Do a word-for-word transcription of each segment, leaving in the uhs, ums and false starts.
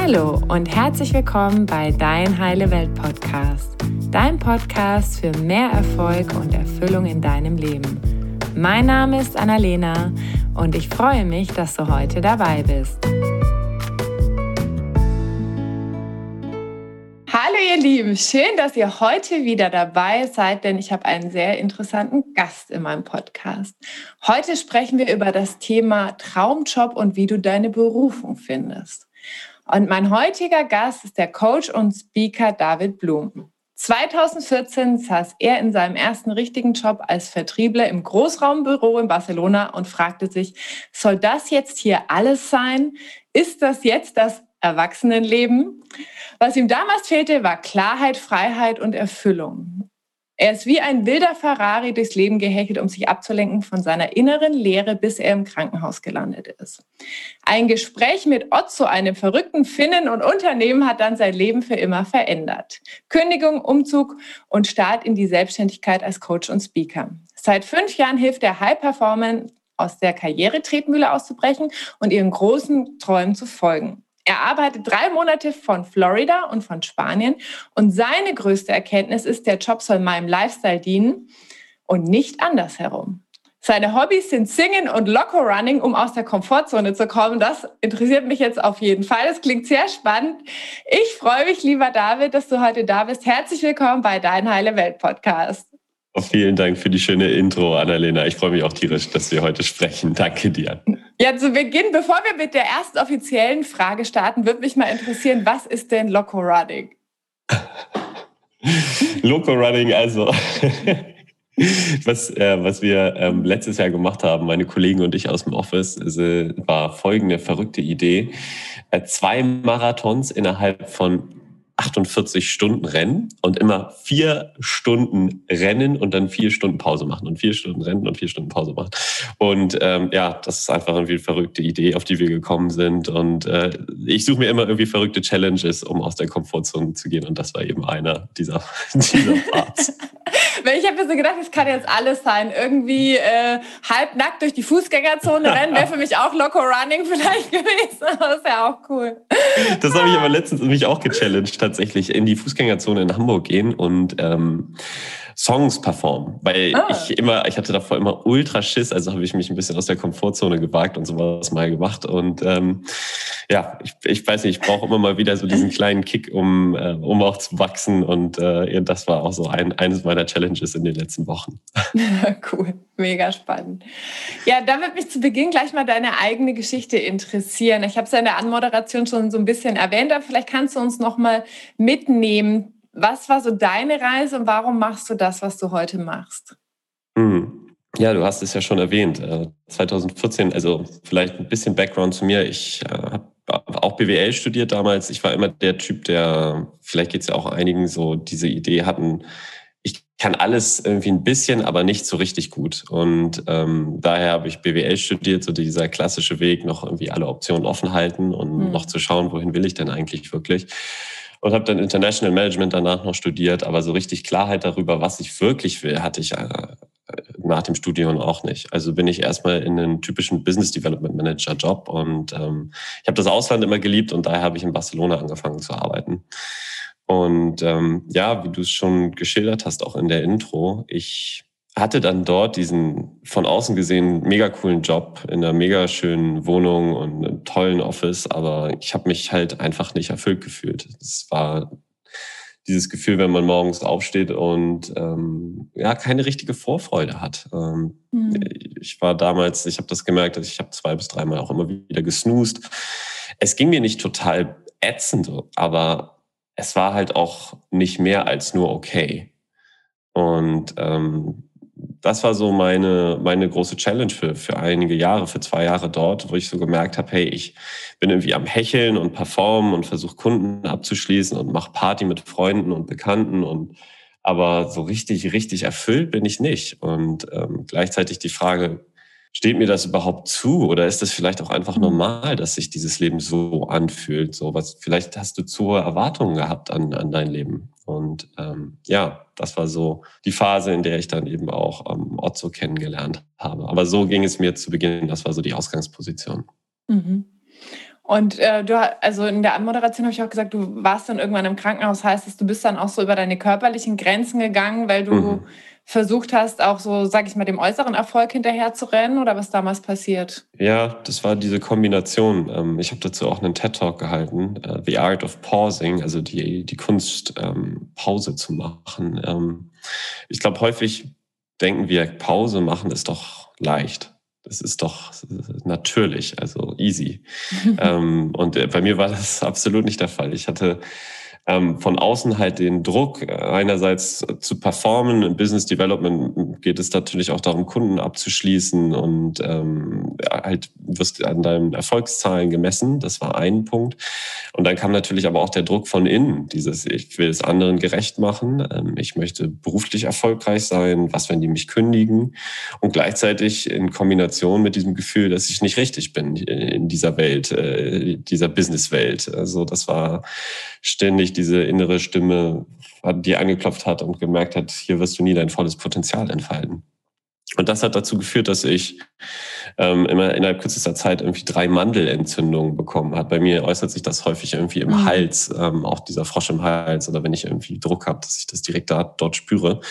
Hallo und herzlich willkommen bei Dein Heile Welt Podcast, dein Podcast für mehr Erfolg und Erfüllung in deinem Leben. Mein Name ist Annalena und ich freue mich, dass du heute dabei bist. Hallo ihr Lieben, schön, dass ihr heute wieder dabei seid, denn ich habe einen sehr interessanten Gast in meinem Podcast. Heute sprechen wir über das Thema Traumjob und wie du deine Berufung findest. Und mein heutiger Gast ist der Coach und Speaker David Blum. zweitausendvierzehn saß er in seinem ersten richtigen Job als Vertriebler im Großraumbüro in Barcelona und fragte sich, soll das jetzt hier alles sein? Ist das jetzt das Erwachsenenleben? Was ihm damals fehlte, war Klarheit, Freiheit und Erfüllung. Er ist wie ein wilder Ferrari durchs Leben gehechelt, um sich abzulenken von seiner inneren Leere, bis er im Krankenhaus gelandet ist. Ein Gespräch mit Otzo, einem verrückten Finnen und Unternehmen, hat dann sein Leben für immer verändert. Kündigung, Umzug und Start in die Selbstständigkeit als Coach und Speaker. Seit fünf Jahren hilft er High-Performern, aus der Karrieretretmühle auszubrechen und ihren großen Träumen zu folgen. Er arbeitet drei Monate von Florida und von Spanien und seine größte Erkenntnis ist, der Job soll meinem Lifestyle dienen und nicht andersherum. Seine Hobbys sind Singen und Loco Running, um aus der Komfortzone zu kommen. Das interessiert mich jetzt auf jeden Fall. Das klingt sehr spannend. Ich freue mich, lieber David, dass du heute da bist. Herzlich willkommen bei Dein Heile Welt Podcast. Vielen Dank für die schöne Intro, Annalena. Ich freue mich auch tierisch, dass wir heute sprechen. Danke dir. Ja, zu Beginn, bevor wir mit der ersten offiziellen Frage starten, würde mich mal interessieren, was ist denn Loco Running? Loco Running, also was, äh, was wir ähm, letztes Jahr gemacht haben, meine Kollegen und ich aus dem Office, äh, war folgende verrückte Idee. Äh, zwei Marathons innerhalb von achtundvierzig Stunden rennen und immer vier Stunden rennen und dann vier Stunden Pause machen und vier Stunden rennen und vier Stunden Pause machen. Und ähm, ja, das ist einfach irgendwie eine verrückte Idee, auf die wir gekommen sind. Und äh, ich suche mir immer irgendwie verrückte Challenges, um aus der Komfortzone zu gehen. Und das war eben einer dieser, dieser Parts. Ich habe mir so gedacht, es kann jetzt alles sein. Irgendwie äh, halbnackt durch die Fußgängerzone rennen wäre für mich auch Loco Running vielleicht gewesen. Das ist ja auch cool. Das habe ich aber letztens mich auch gechallenged, tatsächlich in die Fußgängerzone in Hamburg gehen und ähm, Songs performen. Weil ah. ich immer, ich hatte davor immer ultra Schiss, also habe ich mich ein bisschen aus der Komfortzone gewagt und sowas mal gemacht. Und ähm, ja, ich, ich weiß nicht, ich brauche immer mal wieder so diesen kleinen Kick, um, äh, um auch zu wachsen. Und äh, das war auch so ein, eines meiner Challenges in den letzten Wochen. Cool, mega spannend. Ja, da wird mich zu Beginn gleich mal deine eigene Geschichte interessieren. Ich habe es ja in der Anmoderation schon so ein bisschen erwähnt, aber vielleicht kannst du uns noch mal mitnehmen. Was war so deine Reise und warum machst du das, was du heute machst? Hm. Ja, du hast es ja schon erwähnt. zweitausendvierzehn, also vielleicht ein bisschen Background zu mir. Ich äh, habe auch B W L studiert damals. Ich war immer der Typ, der, vielleicht geht es ja auch einigen so, diese Idee hatten, ich kann alles irgendwie ein bisschen, aber nicht so richtig gut. Und ähm, daher habe ich B W L studiert, so dieser klassische Weg, noch irgendwie alle Optionen offen halten und mhm. noch zu schauen, wohin will ich denn eigentlich wirklich. Und habe dann International Management danach noch studiert, aber so richtig Klarheit darüber, was ich wirklich will, hatte ich äh, nach dem Studium auch nicht. Also bin ich erstmal in einen typischen Business Development Manager Job und ähm, ich habe das Ausland immer geliebt und daher habe ich in Barcelona angefangen zu arbeiten. Und ähm, ja, wie du es schon geschildert hast, auch in der Intro, ich hatte dann dort diesen von außen gesehen mega coolen Job in einer mega schönen Wohnung und einem tollen Office, aber ich habe mich halt einfach nicht erfüllt gefühlt. Es war dieses Gefühl, wenn man morgens aufsteht und ähm, ja keine richtige Vorfreude hat. Ähm, mhm. Ich war damals, ich habe das gemerkt, dass ich habe zwei bis dreimal auch immer wieder gesnoost. Es ging mir nicht total ätzend, aber es war halt auch nicht mehr als nur okay. Und ähm, das war so meine meine große Challenge für für einige Jahre, für zwei Jahre dort, wo ich so gemerkt habe, hey, ich bin irgendwie am Hecheln und performen und versuche Kunden abzuschließen und mache Party mit Freunden und Bekannten und aber so richtig richtig erfüllt bin ich nicht. Und ähm, gleichzeitig die Frage, steht mir das überhaupt zu oder ist das vielleicht auch einfach normal, dass sich dieses Leben so anfühlt? So was, vielleicht hast du zu hohe Erwartungen gehabt an, an dein Leben. Und ähm, ja, das war so die Phase, in der ich dann eben auch ähm, Otzo kennengelernt habe. Aber so ging es mir zu Beginn, das war so die Ausgangsposition. Mhm. Und äh, du, also in der Anmoderation habe ich auch gesagt, du warst dann irgendwann im Krankenhaus. Heißt es, du bist dann auch so über deine körperlichen Grenzen gegangen, weil du Mhm. versucht hast, auch so, sag ich mal, dem äußeren Erfolg hinterher zu rennen, oder was damals passiert? Ja, das war diese Kombination. Ähm, ich habe dazu auch einen TED-Talk gehalten, äh, The Art of Pausing, also die, die Kunst, ähm, Pause zu machen. Ähm, ich glaube, häufig denken wir, Pause machen ist doch leicht. Das ist doch natürlich, also easy. ähm, und äh, bei mir war das absolut nicht der Fall. Ich hatte ähm, von außen halt den Druck, äh, einerseits zu performen. Im Business Development geht es natürlich auch darum, Kunden abzuschließen und ähm, halt wirst an deinen Erfolgszahlen gemessen. Das war ein Punkt. Und dann kam natürlich aber auch der Druck von innen, dieses, ich will es anderen gerecht machen, ähm, ich möchte beruflich erfolgreich sein, was, wenn die mich kündigen? Und gleichzeitig in Kombination mit diesem Gefühl, dass ich nicht richtig bin in dieser Welt, äh, dieser Businesswelt. Also das war ständig diese innere Stimme, die angeklopft hat und gemerkt hat, hier wirst du nie dein volles Potenzial entfalten. Und das hat dazu geführt, dass ich ähm, immer innerhalb kürzester Zeit irgendwie drei Mandelentzündungen bekommen habe. Bei mir äußert sich das häufig irgendwie im mhm. Hals, ähm, auch dieser Frosch im Hals, oder wenn ich irgendwie Druck habe, dass ich das direkt da, dort spüre.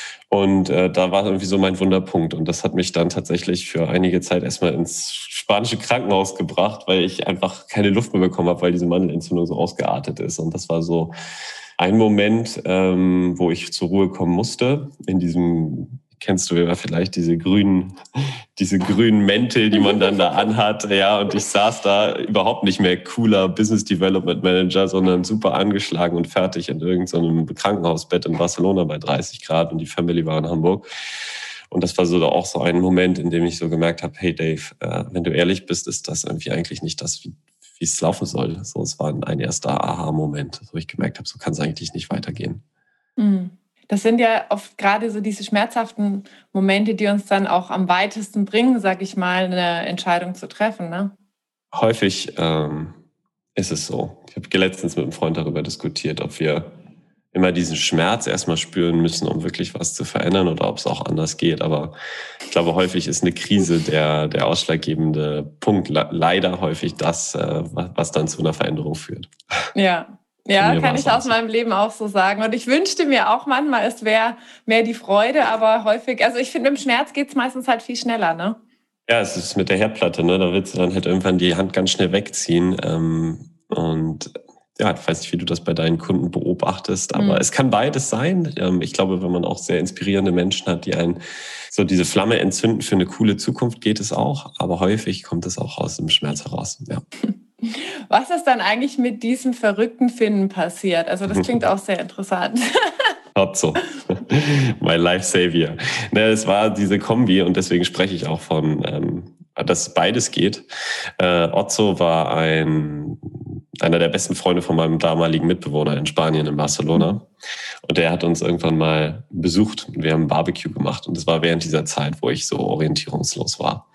Und äh, da war irgendwie so mein Wunderpunkt. Und das hat mich dann tatsächlich für einige Zeit erstmal ins spanische Krankenhaus gebracht, weil ich einfach keine Luft mehr bekommen habe, weil diese Mandelentzündung so ausgeartet ist. Und das war so ein Moment, ähm, wo ich zur Ruhe kommen musste. In diesem, kennst du ja vielleicht diese grünen, diese grünen Mäntel, die man dann da anhat. Ja, und ich saß da überhaupt nicht mehr cooler Business Development Manager, sondern super angeschlagen und fertig in irgendeinem Krankenhausbett in Barcelona bei dreißig Grad, und die Family war in Hamburg. Und das war so auch so ein Moment, in dem ich so gemerkt habe, hey Dave, äh, wenn du ehrlich bist, ist das irgendwie eigentlich nicht das, wie wie es laufen soll. So, es war ein erster Aha-Moment, wo ich gemerkt habe, so kann es eigentlich nicht weitergehen. Das sind ja oft gerade so diese schmerzhaften Momente, die uns dann auch am weitesten bringen, sag ich mal, eine Entscheidung zu treffen, ne? Häufig ähm, ist es so. Ich habe letztens mit einem Freund darüber diskutiert, ob wir immer diesen Schmerz erstmal spüren müssen, um wirklich was zu verändern, oder ob es auch anders geht. Aber ich glaube, häufig ist eine Krise der, der ausschlaggebende Punkt. Leider häufig das, was dann zu einer Veränderung führt. Ja, ja, kann ich aus so. meinem Leben auch so sagen. Und ich wünschte mir auch manchmal, es wäre mehr die Freude, aber häufig, also ich finde, mit dem Schmerz geht es meistens halt viel schneller, ne? Ja, es ist mit der Herdplatte, ne? Da willst du dann halt irgendwann die Hand ganz schnell wegziehen. Ähm, und ja, ich weiß nicht, wie du das bei deinen Kunden beobachtest, aber mhm. es kann beides sein. Ich glaube, wenn man auch sehr inspirierende Menschen hat, die einen so diese Flamme entzünden für eine coole Zukunft, geht es auch. Aber häufig kommt es auch aus dem Schmerz heraus. Ja. Was ist dann eigentlich mit diesem verrückten Finnen passiert? Also das klingt auch sehr interessant. Otzo, my life savior. Ne, es war diese Kombi, und deswegen spreche ich auch von, ähm, dass beides geht. Äh, Otzo war ein einer der besten Freunde von meinem damaligen Mitbewohner in Spanien, in Barcelona. Und der hat uns irgendwann mal besucht. Wir haben ein Barbecue gemacht. Und das war während dieser Zeit, wo ich so orientierungslos war.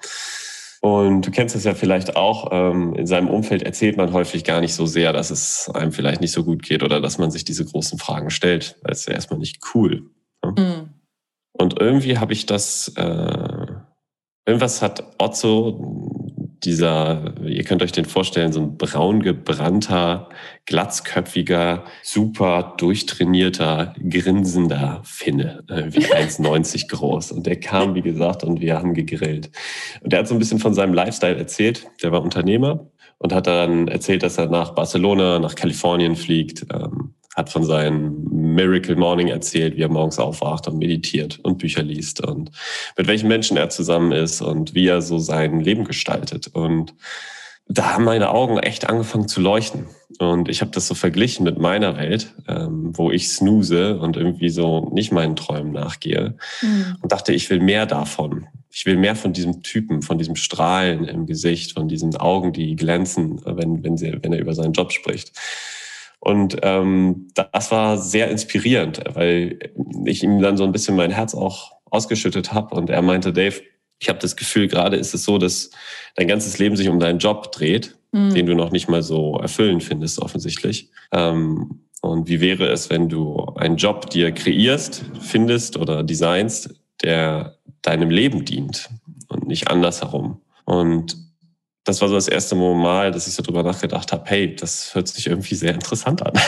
Und du kennst es ja vielleicht auch, in seinem Umfeld erzählt man häufig gar nicht so sehr, dass es einem vielleicht nicht so gut geht oder dass man sich diese großen Fragen stellt. Das ist ja erstmal nicht cool. Mhm. Und irgendwie habe ich das, äh, irgendwas hat Otzo, dieser, ihr könnt euch den vorstellen, so ein braun gebrannter, glatzköpfiger, super durchtrainierter, grinsender Finne, wie eins neunzig groß. Und der kam, wie gesagt, und wir haben gegrillt. Und der hat so ein bisschen von seinem Lifestyle erzählt. Der war Unternehmer und hat dann erzählt, dass er nach Barcelona, nach Kalifornien fliegt, ähm, hat von seinem Miracle Morning erzählt, wie er morgens aufwacht und meditiert und Bücher liest und mit welchen Menschen er zusammen ist und wie er so sein Leben gestaltet. Und da haben meine Augen echt angefangen zu leuchten. Und ich habe das so verglichen mit meiner Welt, ähm, wo ich snooze und irgendwie so nicht meinen Träumen nachgehe. Mhm. Und dachte, ich will mehr davon. Ich will mehr von diesem Typen, von diesem Strahlen im Gesicht, von diesen Augen, die glänzen, wenn, wenn, sie, wenn er über seinen Job spricht. Und ähm, das war sehr inspirierend, weil ich ihm dann so ein bisschen mein Herz auch ausgeschüttet habe. Und er meinte, Dave, ich habe das Gefühl, gerade ist es so, dass dein ganzes Leben sich um deinen Job dreht, mhm. den du noch nicht mal so erfüllend findest, offensichtlich. Ähm, und wie wäre es, wenn du einen Job dir kreierst, findest oder designst, der deinem Leben dient und nicht andersherum? Und das war so das erste Mal, dass ich so drüber nachgedacht habe, hey, das hört sich irgendwie sehr interessant an.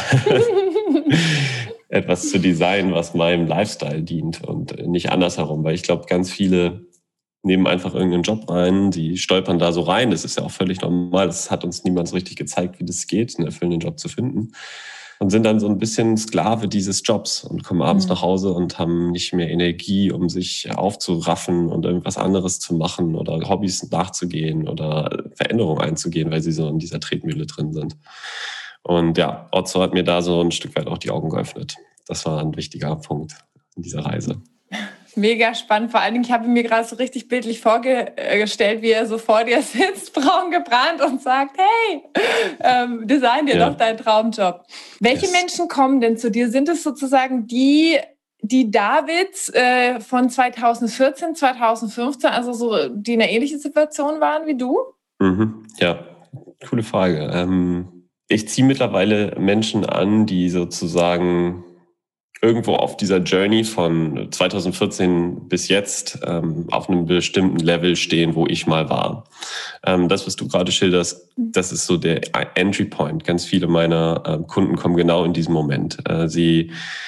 Etwas zu designen, was meinem Lifestyle dient und nicht andersherum, weil ich glaube, ganz viele nehmen einfach irgendeinen Job rein, die stolpern da so rein, das ist ja auch völlig normal, das hat uns niemand so richtig gezeigt, wie das geht, einen erfüllenden Job zu finden und sind dann so ein bisschen Sklave dieses Jobs und kommen abends mhm. nach Hause und haben nicht mehr Energie, um sich aufzuraffen und irgendwas anderes zu machen oder Hobbys nachzugehen oder Veränderungen einzugehen, weil sie so in dieser Tretmühle drin sind. Und ja, Otzo hat mir da so ein Stück weit auch die Augen geöffnet. Das war ein wichtiger Punkt in dieser Reise. Mega spannend. Vor allen Dingen, ich habe mir gerade so richtig bildlich vorgestellt, wie er so vor dir sitzt, braun gebrannt und sagt, hey, ähm, design dir ja. doch deinen Traumjob. Welche yes. Menschen kommen denn zu dir? Sind es sozusagen die, die Davids äh, von zweitausendvierzehn, zweitausendfünfzehn, also so, die in einer ähnlichen Situation waren wie du? Mhm. Ja, coole Frage. Ähm, ich ziehe mittlerweile Menschen an, die sozusagen irgendwo auf dieser Journey von zweitausendvierzehn bis jetzt ähm, auf einem bestimmten Level stehen, wo ich mal war. Ähm, das, was du gerade schilderst, das ist so der Entry Point. Ganz viele meiner äh, Kunden kommen genau in diesem Moment. Äh, sie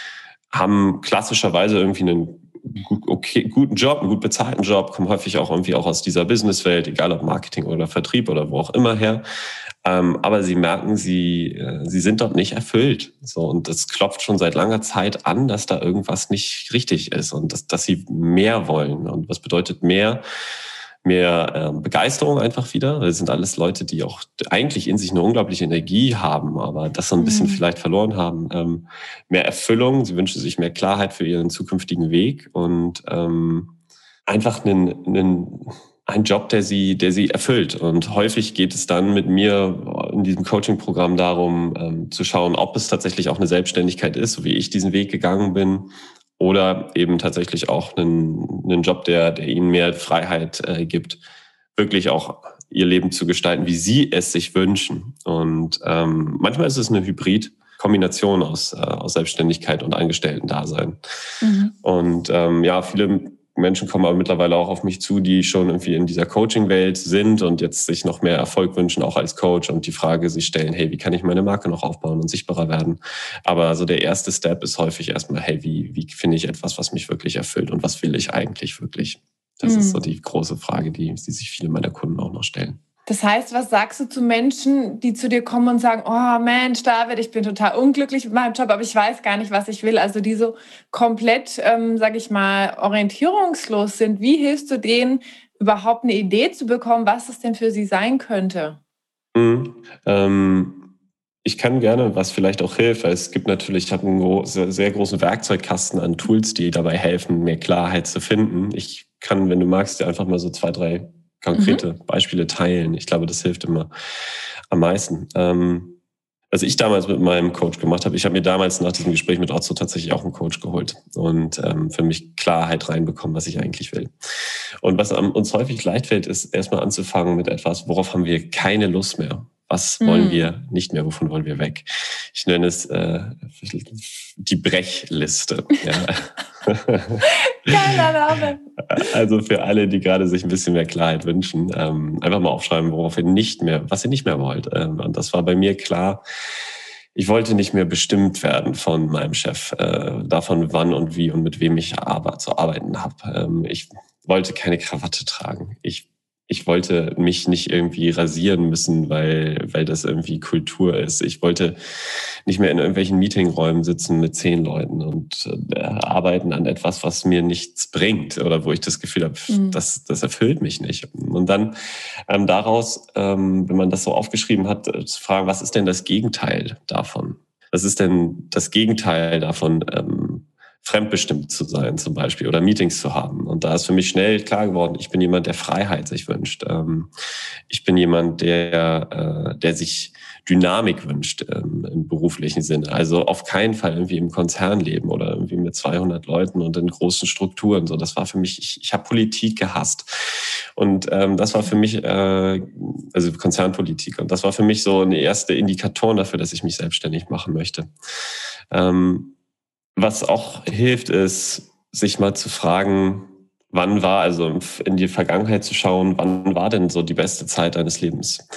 haben klassischerweise irgendwie einen gut, okay, guten Job, einen gut bezahlten Job, kommen häufig auch irgendwie auch aus dieser Businesswelt, egal ob Marketing oder Vertrieb oder wo auch immer her. Ähm, aber sie merken, sie, äh, sie sind dort nicht erfüllt. So, und das klopft schon seit langer Zeit an, dass da irgendwas nicht richtig ist und dass, dass sie mehr wollen. Und was bedeutet mehr? Mehr äh, Begeisterung einfach wieder. Das sind alles Leute, die auch eigentlich in sich eine unglaubliche Energie haben, aber das so ein bisschen mhm. vielleicht verloren haben. Ähm, mehr Erfüllung, sie wünschen sich mehr Klarheit für ihren zukünftigen Weg und ähm, einfach einen, einen ein Job, der sie, der sie erfüllt. Und häufig geht es dann mit mir in diesem Coaching-Programm darum, ähm, zu schauen, ob es tatsächlich auch eine Selbstständigkeit ist, so wie ich diesen Weg gegangen bin, oder eben tatsächlich auch einen, einen Job, der, der ihnen mehr Freiheit äh, gibt, wirklich auch ihr Leben zu gestalten, wie sie es sich wünschen. Und ähm, manchmal ist es eine Hybrid-Kombination aus, äh, aus Selbstständigkeit und Angestellten-Dasein. Mhm. Und ähm, ja, viele Menschen kommen aber mittlerweile auch auf mich zu, die schon irgendwie in dieser Coaching-Welt sind und jetzt sich noch mehr Erfolg wünschen, auch als Coach und die Frage sich stellen, hey, wie kann ich meine Marke noch aufbauen und sichtbarer werden? Aber so der erste Step ist häufig erstmal, hey, wie, wie finde ich etwas, was mich wirklich erfüllt und was will ich eigentlich wirklich? Das mhm. ist so die große Frage, die, die sich viele meiner Kunden auch noch stellen. Das heißt, was sagst du zu Menschen, die zu dir kommen und sagen, oh Mensch, David, ich bin total unglücklich mit meinem Job, aber ich weiß gar nicht, was ich will. Also die so komplett, ähm, sag ich mal, orientierungslos sind. Wie hilfst du denen, überhaupt eine Idee zu bekommen, was es denn für sie sein könnte? Mhm. Ähm, ich kann gerne, was vielleicht auch hilft, weil es gibt natürlich, ich habe einen groß, sehr großen Werkzeugkasten an Tools, die dabei helfen, mehr Klarheit zu finden. Ich kann, wenn du magst, dir einfach mal so zwei, drei konkrete mhm. Beispiele teilen. Ich glaube, das hilft immer am meisten. Ähm, was ich damals mit meinem Coach gemacht habe, ich habe mir damals nach diesem Gespräch mit Otzo tatsächlich auch einen Coach geholt und ähm, für mich Klarheit reinbekommen, was ich eigentlich will. Und was uns häufig leicht fällt, ist erstmal anzufangen mit etwas, worauf haben wir keine Lust mehr. Was mhm. wollen wir nicht mehr? Wovon wollen wir weg? Ich nenne es äh, die Brechliste. Ja. Geiler Name. Also für alle, die gerade sich ein bisschen mehr Klarheit wünschen, ähm, einfach mal aufschreiben, worauf ihr nicht mehr, was ihr nicht mehr wollt. Ähm, und das war bei mir klar. Ich wollte nicht mehr bestimmt werden von meinem Chef, äh, davon wann und wie und mit wem ich Arbeit, zu arbeiten habe. Ähm, ich wollte keine Krawatte tragen. Ich Ich wollte mich nicht irgendwie rasieren müssen, weil, weil das irgendwie Kultur ist. Ich wollte nicht mehr in irgendwelchen Meetingräumen sitzen mit zehn Leuten und äh, arbeiten an etwas, was mir nichts bringt oder wo ich das Gefühl habe, mhm. das, das erfüllt mich nicht. Und dann ähm, daraus, ähm, wenn man das so aufgeschrieben hat, äh, zu fragen, was ist denn das Gegenteil davon? Was ist denn das Gegenteil davon, ähm, fremdbestimmt zu sein zum Beispiel oder Meetings zu haben. Und da ist für mich schnell klar geworden, ich bin jemand, der Freiheit sich wünscht. Ich bin jemand, der, der sich Dynamik wünscht im beruflichen Sinne. Also auf keinen Fall irgendwie im Konzern leben oder irgendwie mit zweihundert Leuten und in großen Strukturen. So, das war für mich, ich, ich habe Politik gehasst. Und ähm, das war für mich, äh, also Konzernpolitik. Und das war für mich so eine erste Indikatoren dafür, dass ich mich selbstständig machen möchte. Ähm, Was auch hilft, ist, sich mal zu fragen, wann war, also in die Vergangenheit zu schauen, wann war denn so die beste Zeit deines Lebens?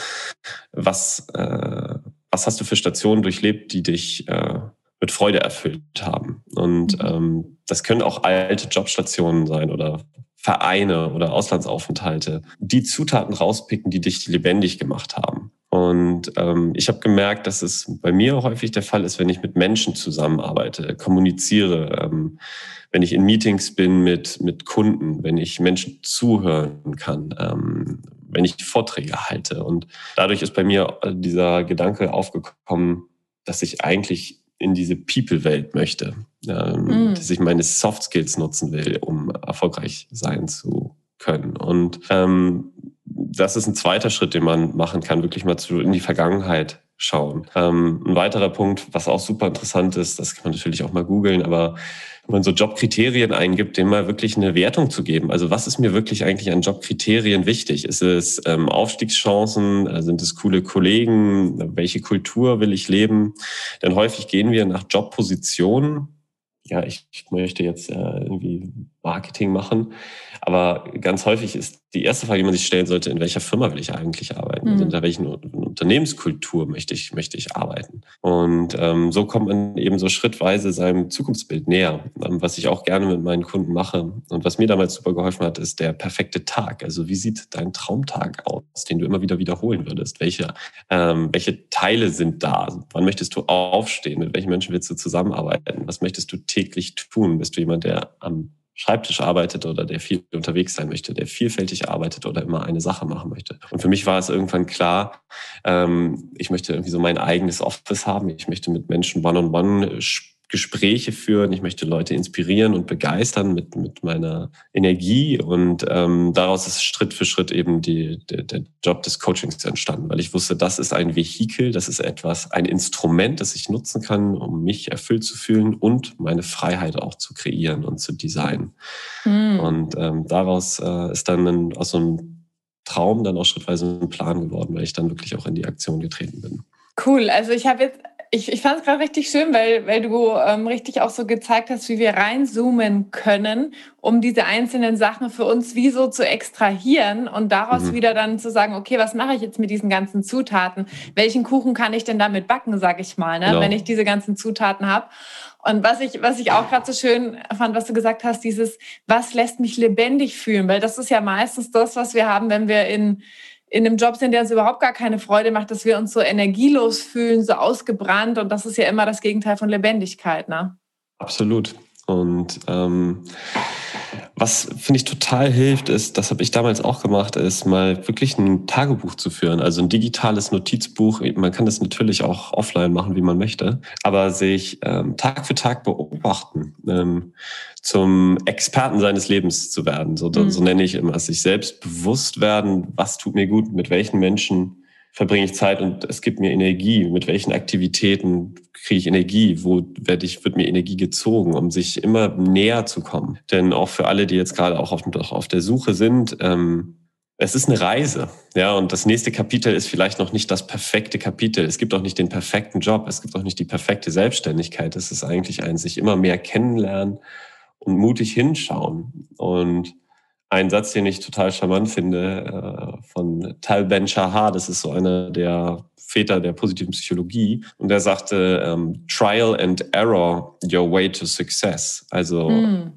Was, äh, was hast du für Stationen durchlebt, die dich äh, mit Freude erfüllt haben? Und mhm. ähm, das können auch alte Jobstationen sein oder Vereine oder Auslandsaufenthalte. Die Zutaten rauspicken, die dich lebendig gemacht haben. Und ähm, ich habe gemerkt, dass es bei mir häufig der Fall ist, wenn ich mit Menschen zusammenarbeite, kommuniziere, ähm, wenn ich in Meetings bin mit mit Kunden, wenn ich Menschen zuhören kann, ähm, wenn ich Vorträge halte. Und dadurch ist bei mir dieser Gedanke aufgekommen, dass ich eigentlich in diese People-Welt möchte, ähm, mm. dass ich meine Soft Skills nutzen will, um erfolgreich sein zu können. Und ähm, das ist ein zweiter Schritt, den man machen kann, wirklich mal zu, in die Vergangenheit schauen. Ähm, ein weiterer Punkt, was auch super interessant ist, das kann man natürlich auch mal googeln, aber wenn man so Jobkriterien eingibt, dem mal wirklich eine Wertung zu geben. Also was ist mir wirklich eigentlich an Jobkriterien wichtig? Ist es ähm, Aufstiegschancen? Sind es coole Kollegen? Welche Kultur will ich leben? Denn häufig gehen wir nach Jobpositionen. Ja, ich, ich möchte jetzt äh, irgendwie Marketing machen, aber ganz häufig ist die erste Frage, die man sich stellen sollte, in welcher Firma will ich eigentlich arbeiten? Mhm. Also unter welchen Unternehmenskultur möchte ich, möchte ich arbeiten? Und ähm, so kommt man eben so schrittweise seinem Zukunftsbild näher. Ähm, was ich auch gerne mit meinen Kunden mache und was mir damals super geholfen hat, ist der perfekte Tag. Also wie sieht dein Traumtag aus, den du immer wieder wiederholen würdest? Welche, ähm, welche Teile sind da? Wann möchtest du aufstehen? Mit welchen Menschen willst du zusammenarbeiten? Was möchtest du täglich tun? Bist du jemand, der am Schreibtisch arbeitet oder der viel unterwegs sein möchte, der vielfältig arbeitet oder immer eine Sache machen möchte? Und für mich war es irgendwann klar, ähm, ich möchte irgendwie so mein eigenes Office haben. Ich möchte mit Menschen one-on-one Gespräche führen. Ich möchte Leute inspirieren und begeistern mit, mit meiner Energie. Und ähm, daraus ist Schritt für Schritt eben die, der, der Job des Coachings entstanden, weil ich wusste, das ist ein Vehikel, das ist etwas, ein Instrument, das ich nutzen kann, um mich erfüllt zu fühlen und meine Freiheit auch zu kreieren und zu designen. Mhm. Und ähm, daraus äh, ist dann ein, aus so einem Traum dann auch schrittweise ein Plan geworden, weil ich dann wirklich auch in die Aktion getreten bin. Cool, also ich habe jetzt Ich, ich fand es gerade richtig schön, weil, weil du ähm, richtig auch so gezeigt hast, wie wir reinzoomen können, um diese einzelnen Sachen für uns wie so zu extrahieren und daraus mhm. wieder dann zu sagen, okay, was mache ich jetzt mit diesen ganzen Zutaten? Welchen Kuchen kann ich denn damit backen, sag ich mal, ne? Genau. Wenn ich diese ganzen Zutaten habe. Und was ich, was ich auch gerade so schön fand, was du gesagt hast, dieses, was lässt mich lebendig fühlen? Weil das ist ja meistens das, was wir haben, wenn wir in in einem Job sind, der uns überhaupt gar keine Freude macht, dass wir uns so energielos fühlen, so ausgebrannt. Und das ist ja immer das Gegenteil von Lebendigkeit, ne? Absolut. Und ähm, was, finde ich, total hilft, ist, das habe ich damals auch gemacht, ist mal wirklich ein Tagebuch zu führen. Also ein digitales Notizbuch. Man kann das natürlich auch offline machen, wie man möchte. Aber sich ähm, Tag für Tag beobachten, ähm, zum Experten seines Lebens zu werden. So, mhm. so nenne ich immer es. Sich selbst bewusst werden, was tut mir gut, mit welchen Menschen verbringe ich Zeit und es gibt mir Energie. Mit welchen Aktivitäten kriege ich Energie? Wo werde ich, wird mir Energie gezogen, um sich immer näher zu kommen? Denn auch für alle, die jetzt gerade auch auf, auf der Suche sind, ähm, es ist eine Reise. Ja, und das nächste Kapitel ist vielleicht noch nicht das perfekte Kapitel. Es gibt auch nicht den perfekten Job. Es gibt auch nicht die perfekte Selbstständigkeit. Es ist eigentlich ein sich immer mehr kennenlernen und mutig hinschauen. Und ein Satz, den ich total charmant finde, äh, von Tal Ben-Shahar, das ist so einer der Väter der positiven Psychologie, und der sagte, ähm, Trial and Error, your way to success. Also mm.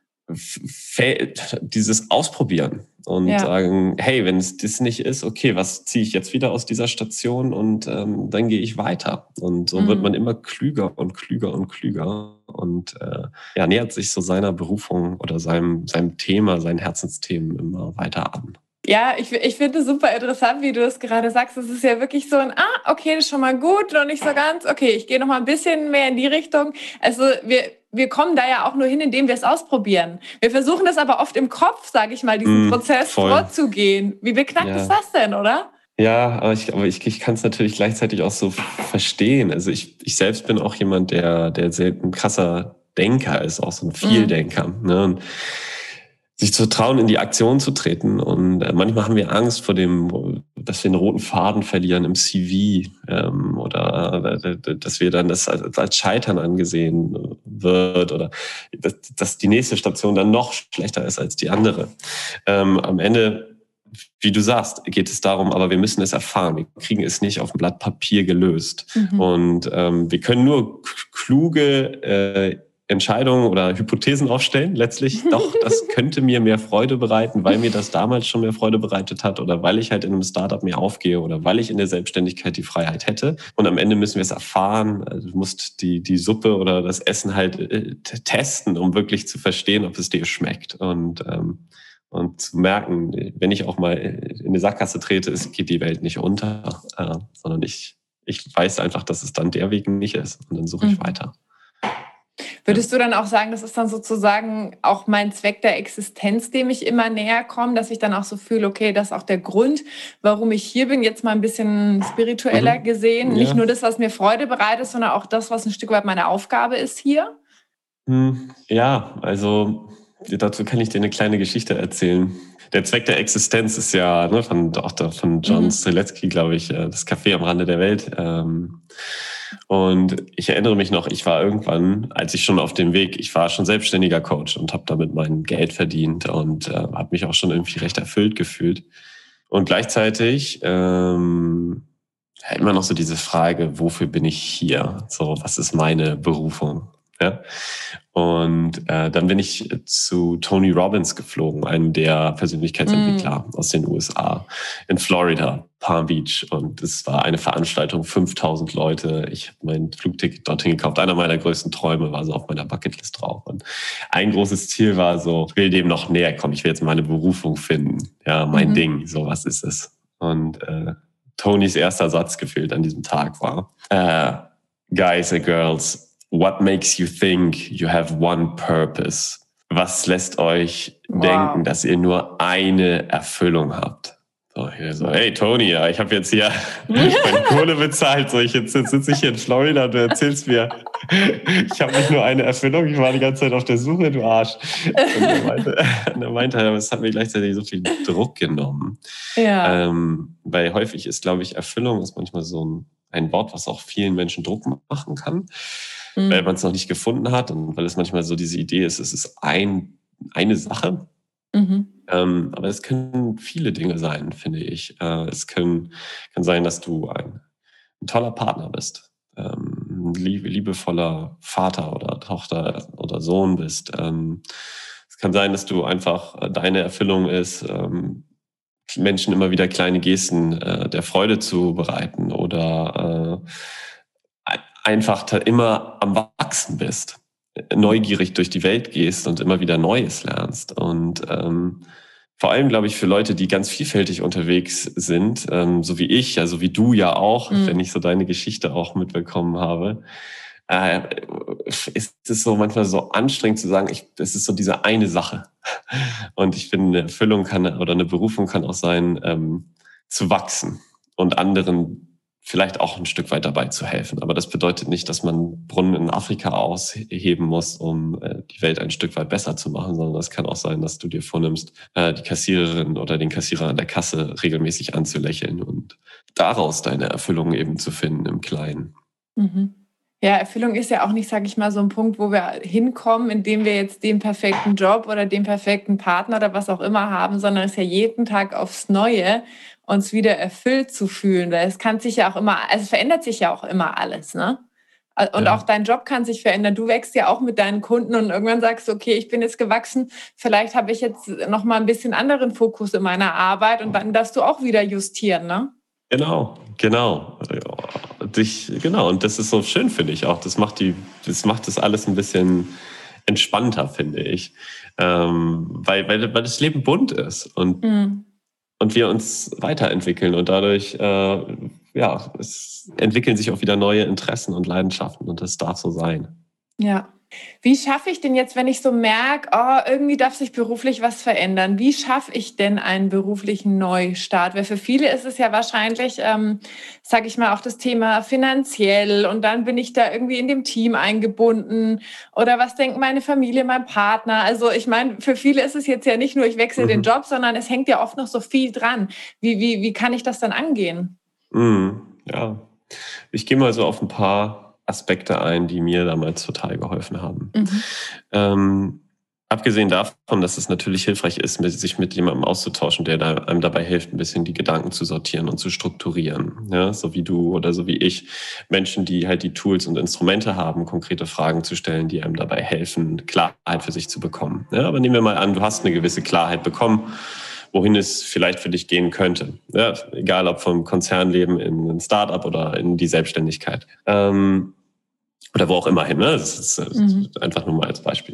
f- dieses Ausprobieren und ja. sagen, hey, wenn es das nicht ist, okay, was ziehe ich jetzt wieder aus dieser Station und ähm, dann gehe ich weiter. Und so mm. wird man immer klüger und klüger und klüger. Und äh, ja, nähert sich so seiner Berufung oder seinem, seinem Thema, seinen Herzensthemen immer weiter an. Ja, ich, ich finde es super interessant, wie du es gerade sagst. Es ist ja wirklich so ein, ah, okay, das ist schon mal gut, noch nicht so ganz. Okay, ich gehe noch mal ein bisschen mehr in die Richtung. Also wir, wir kommen da ja auch nur hin, indem wir es ausprobieren. Wir versuchen das aber oft im Kopf, sage ich mal, diesen mm, Prozess voll. vorzugehen. Wie beknackt ja. ist das denn, oder? Ja, aber ich, aber ich, ich kann es natürlich gleichzeitig auch so verstehen. Also ich, ich selbst bin auch jemand, der, der sehr ein krasser Denker ist, auch so ein Vieldenker. Mhm. Ne? Und sich zu trauen, in die Aktion zu treten. Und äh, manchmal haben wir Angst vor dem, dass wir einen roten Faden verlieren im C V ähm, oder äh, dass wir dann das als, als Scheitern angesehen wird oder dass, dass die nächste Station dann noch schlechter ist als die andere. Ähm, am Ende, wie du sagst, geht es darum, aber wir müssen es erfahren. Wir kriegen es nicht auf dem Blatt Papier gelöst. Mhm. Und ähm, wir können nur kluge äh, Entscheidungen oder Hypothesen aufstellen. Letztlich, doch, das könnte mir mehr Freude bereiten, weil mir das damals schon mehr Freude bereitet hat oder weil ich halt in einem Startup mehr aufgehe oder weil ich in der Selbstständigkeit die Freiheit hätte. Und am Ende müssen wir es erfahren. Also du musst die, die Suppe oder das Essen halt äh, testen, um wirklich zu verstehen, ob es dir schmeckt. Und, ähm, und zu merken, wenn ich auch mal in eine Sackgasse trete, es geht die Welt nicht unter, äh, sondern ich, ich weiß einfach, dass es dann der Weg nicht ist. Und dann suche ich mhm. weiter. Würdest du dann auch sagen, das ist dann sozusagen auch mein Zweck der Existenz, dem ich immer näher komme, dass ich dann auch so fühle, okay, das ist auch der Grund, warum ich hier bin, jetzt mal ein bisschen spiritueller mhm. gesehen. Ja. Nicht nur das, was mir Freude bereitet, sondern auch das, was ein Stück weit meine Aufgabe ist hier? Ja, also dazu kann ich dir eine kleine Geschichte erzählen. Der Zweck der Existenz ist ja ne, von, auch von John mhm. Streletzky, glaube ich, das Café am Rande der Welt. Ähm, Und ich erinnere mich noch, ich war irgendwann, als ich schon auf dem Weg, ich war schon selbstständiger Coach und habe damit mein Geld verdient und äh, habe mich auch schon irgendwie recht erfüllt gefühlt. Und gleichzeitig ähm, immer noch so diese Frage, wofür bin ich hier? So, was ist meine Berufung? Ja? Und äh, dann bin ich zu Tony Robbins geflogen, einem der Persönlichkeitsentwickler mm. aus den U S A, in Florida, Palm Beach. Und es war eine Veranstaltung, fünftausend Leute. Ich habe mein Flugticket dorthin gekauft. Einer meiner größten Träume war so auf meiner Bucketlist drauf. Und ein großes Ziel war so, ich will dem noch näher kommen. Ich will jetzt meine Berufung finden. Ja, mein mm. Ding. So, was ist es? Und äh, Tonys erster Satz gefühlt an diesem Tag war, äh, Guys and Girls, what makes you think you have one purpose? Was lässt euch wow. denken, dass ihr nur eine Erfüllung habt? So, hier so, hey Tony, ja, ich habe jetzt hier meine Kohle bezahlt. So, ich jetzt, jetzt sitze ich hier in Florida und du erzählst mir, ich habe nicht nur eine Erfüllung, ich war die ganze Zeit auf der Suche, du Arsch. Und er meinte, er meinte, es hat mir gleichzeitig so viel Druck genommen. Ja. Ähm, weil häufig ist, glaube ich, Erfüllung ist manchmal so ein, ein Wort, was auch vielen Menschen Druck machen kann. Mhm. Weil man es noch nicht gefunden hat und weil es manchmal so diese Idee ist, es ist ein, eine Sache. Mhm. Ähm, aber es können viele Dinge sein, finde ich. Äh, es können, kann sein, dass du ein, ein toller Partner bist, ähm, ein liebe, liebevoller Vater oder Tochter oder Sohn bist. Ähm, es kann sein, dass du einfach äh, deine Erfüllung ist, ähm, Menschen immer wieder kleine Gesten äh, der Freude zu bereiten oder äh, einfach immer am Wachsen bist, neugierig durch die Welt gehst und immer wieder Neues lernst. Und ähm, vor allem, glaube ich, für Leute, die ganz vielfältig unterwegs sind, ähm, so wie ich, also wie du ja auch, mhm. wenn ich so deine Geschichte auch mitbekommen habe, äh, ist es so manchmal so anstrengend zu sagen, ich, das ist so diese eine Sache. Und ich finde, eine Erfüllung kann oder eine Berufung kann auch sein, ähm, zu wachsen und anderen vielleicht auch ein Stück weit dabei zu helfen. Aber das bedeutet nicht, dass man Brunnen in Afrika ausheben muss, um äh, die Welt ein Stück weit besser zu machen, sondern es kann auch sein, dass du dir vornimmst, äh, die Kassiererin oder den Kassierer an der Kasse regelmäßig anzulächeln und daraus deine Erfüllung eben zu finden im Kleinen. Mhm. Ja, Erfüllung ist ja auch nicht, sage ich mal, so ein Punkt, wo wir hinkommen, indem wir jetzt den perfekten Job oder den perfekten Partner oder was auch immer haben, sondern es ist ja jeden Tag aufs Neue, uns wieder erfüllt zu fühlen, weil es kann sich ja auch immer, also es verändert sich ja auch immer alles, ne? Und ja. auch dein Job kann sich verändern. Du wächst ja auch mit deinen Kunden und irgendwann sagst du, okay, ich bin jetzt gewachsen, vielleicht habe ich jetzt noch mal ein bisschen anderen Fokus in meiner Arbeit und dann darfst du auch wieder justieren, ne? Genau, genau. Dich, genau. Und das ist so schön, finde ich auch. Das macht die, das macht das alles ein bisschen entspannter, finde ich. Ähm, weil, weil, weil das Leben bunt ist und, mhm. und wir uns weiterentwickeln und dadurch, äh, ja, es entwickeln sich auch wieder neue Interessen und Leidenschaften und das darf so sein. Ja. Wie schaffe ich denn jetzt, wenn ich so merke, oh, irgendwie darf sich beruflich was verändern? Wie schaffe ich denn einen beruflichen Neustart? Weil für viele ist es ja wahrscheinlich, ähm, sage ich mal, auch das Thema finanziell und dann bin ich da irgendwie in dem Team eingebunden oder was denkt meine Familie, mein Partner? Also ich meine, für viele ist es jetzt ja nicht nur, ich wechsle mhm. den Job, sondern es hängt ja oft noch so viel dran. Wie, wie, wie kann ich das dann angehen? Mhm. Ja, ich gehe mal so auf ein paar Aspekte ein, die mir damals total geholfen haben. Mhm. Ähm, abgesehen davon, dass es natürlich hilfreich ist, sich mit jemandem auszutauschen, der da einem dabei hilft, ein bisschen die Gedanken zu sortieren und zu strukturieren. Ja, so wie du oder so wie ich. Menschen, die halt die Tools und Instrumente haben, konkrete Fragen zu stellen, die einem dabei helfen, Klarheit für sich zu bekommen. Ja, aber nehmen wir mal an, du hast eine gewisse Klarheit bekommen, wohin es vielleicht für dich gehen könnte. Ja, egal ob vom Konzernleben in ein Startup oder in die Selbstständigkeit. Ähm, oder wo auch immer hin. Ne? Das ist, das ist mhm. einfach nur mal als Beispiel.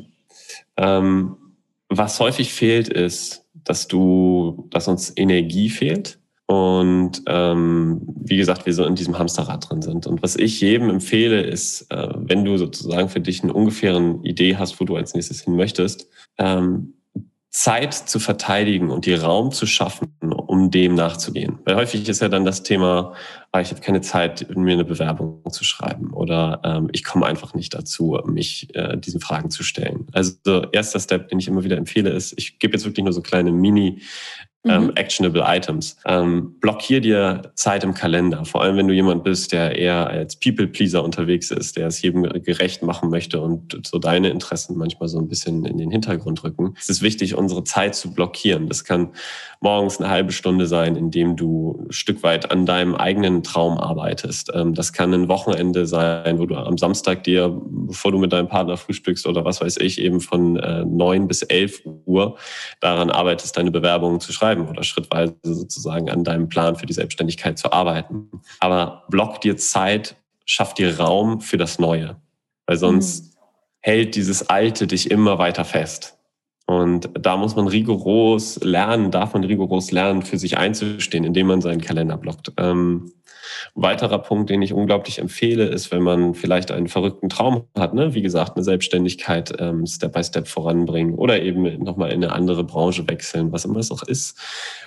Ähm, was häufig fehlt, ist, dass du, dass uns Energie fehlt und ähm, wie gesagt, wir so in diesem Hamsterrad drin sind. Und was ich jedem empfehle, ist, äh, wenn du sozusagen für dich eine ungefähre Idee hast, wo du als nächstes hin möchtest, ähm, Zeit zu verteidigen und dir Raum zu schaffen, um dem nachzugehen. Weil häufig ist ja dann das Thema, ah, ich habe keine Zeit, mir eine Bewerbung zu schreiben oder ähm, ich komme einfach nicht dazu, mich äh, diesen Fragen zu stellen. Also erster Step, den ich immer wieder empfehle, ist, ich gebe jetzt wirklich nur so kleine Mini- Ähm, actionable Items. Ähm, blockier dir Zeit im Kalender. Vor allem, wenn du jemand bist, der eher als People-Pleaser unterwegs ist, der es jedem gerecht machen möchte und so deine Interessen manchmal so ein bisschen in den Hintergrund rücken. Es ist wichtig, unsere Zeit zu blockieren. Das kann morgens eine halbe Stunde sein, in dem du ein Stück weit an deinem eigenen Traum arbeitest. Ähm, das kann ein Wochenende sein, wo du am Samstag dir, bevor du mit deinem Partner frühstückst oder was weiß ich, eben von äh, neun bis elf Uhr daran arbeitest, deine Bewerbungen zu schreiben oder schrittweise sozusagen an deinem Plan für die Selbstständigkeit zu arbeiten. Aber block dir Zeit, schaff dir Raum für das Neue, weil sonst mhm. hält dieses Alte dich immer weiter fest. Und da muss man rigoros lernen, darf man rigoros lernen, für sich einzustehen, indem man seinen Kalender blockt. Ähm, ein weiterer Punkt, den ich unglaublich empfehle, ist, wenn man vielleicht einen verrückten Traum hat, ne? Wie gesagt, eine Selbstständigkeit ähm, Step by Step voranbringen oder eben nochmal in eine andere Branche wechseln, was immer es auch ist.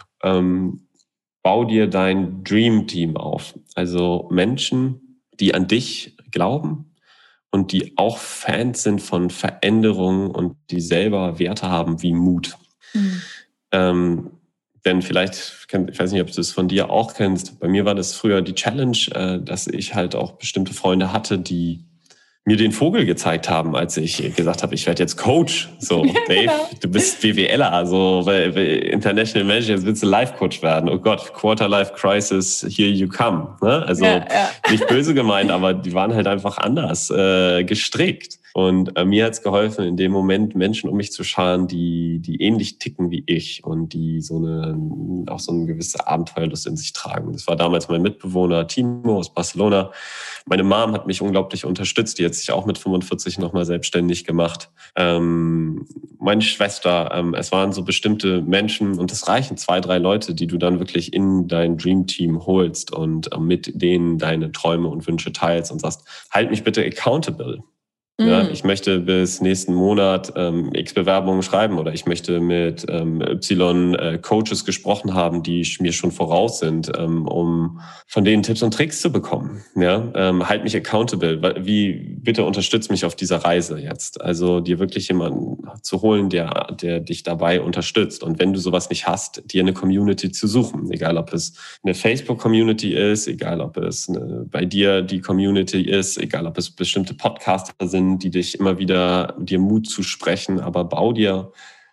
Ähm, bau dir dein Dream Team auf. Also Menschen, die an dich glauben und die auch Fans sind von Veränderungen und die selber Werte haben wie Mut. Mhm. Ähm, denn vielleicht, ich weiß nicht, ob du das von dir auch kennst, bei mir war das früher die Challenge, äh, dass ich halt auch bestimmte Freunde hatte, die mir den Vogel gezeigt haben, als ich gesagt habe, ich werde jetzt Coach. So, Dave, genau. Du bist BWLer, also International Manager, jetzt willst du Life-Coach werden. Oh Gott, Quarter-Life-Crisis, here you come. Ne? Also ja, ja. Nicht böse gemeint, aber die waren halt einfach anders äh, gestrickt. Und äh, mir hat es geholfen, in dem Moment Menschen um mich zu scharen, die, die ähnlich ticken wie ich und die so eine, auch so eine gewisse Abenteuerlust in sich tragen. Das war damals mein Mitbewohner Timo aus Barcelona. Meine Mom hat mich unglaublich unterstützt. Die hat sich auch mit fünfundvierzig nochmal selbstständig gemacht. Ähm, meine Schwester, ähm, es waren so bestimmte Menschen und es reichen zwei, drei Leute, die du dann wirklich in dein Dream Team holst und ähm, mit denen deine Träume und Wünsche teilst und sagst, halt mich bitte accountable. Ja, ich möchte bis nächsten Monat ähm, X Bewerbungen schreiben oder ich möchte mit ähm, Y äh, Coaches gesprochen haben, die mir schon voraus sind, ähm, um von denen Tipps und Tricks zu bekommen. Ja, ähm, halt mich accountable. Wie, bitte unterstütz mich auf dieser Reise jetzt. Also dir wirklich jemanden zu holen, der, der dich dabei unterstützt. Und wenn du sowas nicht hast, dir eine Community zu suchen. Egal, ob es eine Facebook-Community ist, egal, ob es eine, bei dir die Community ist, egal, ob es bestimmte Podcaster sind, die dich immer wieder dir Mut zu sprechen, aber bau dir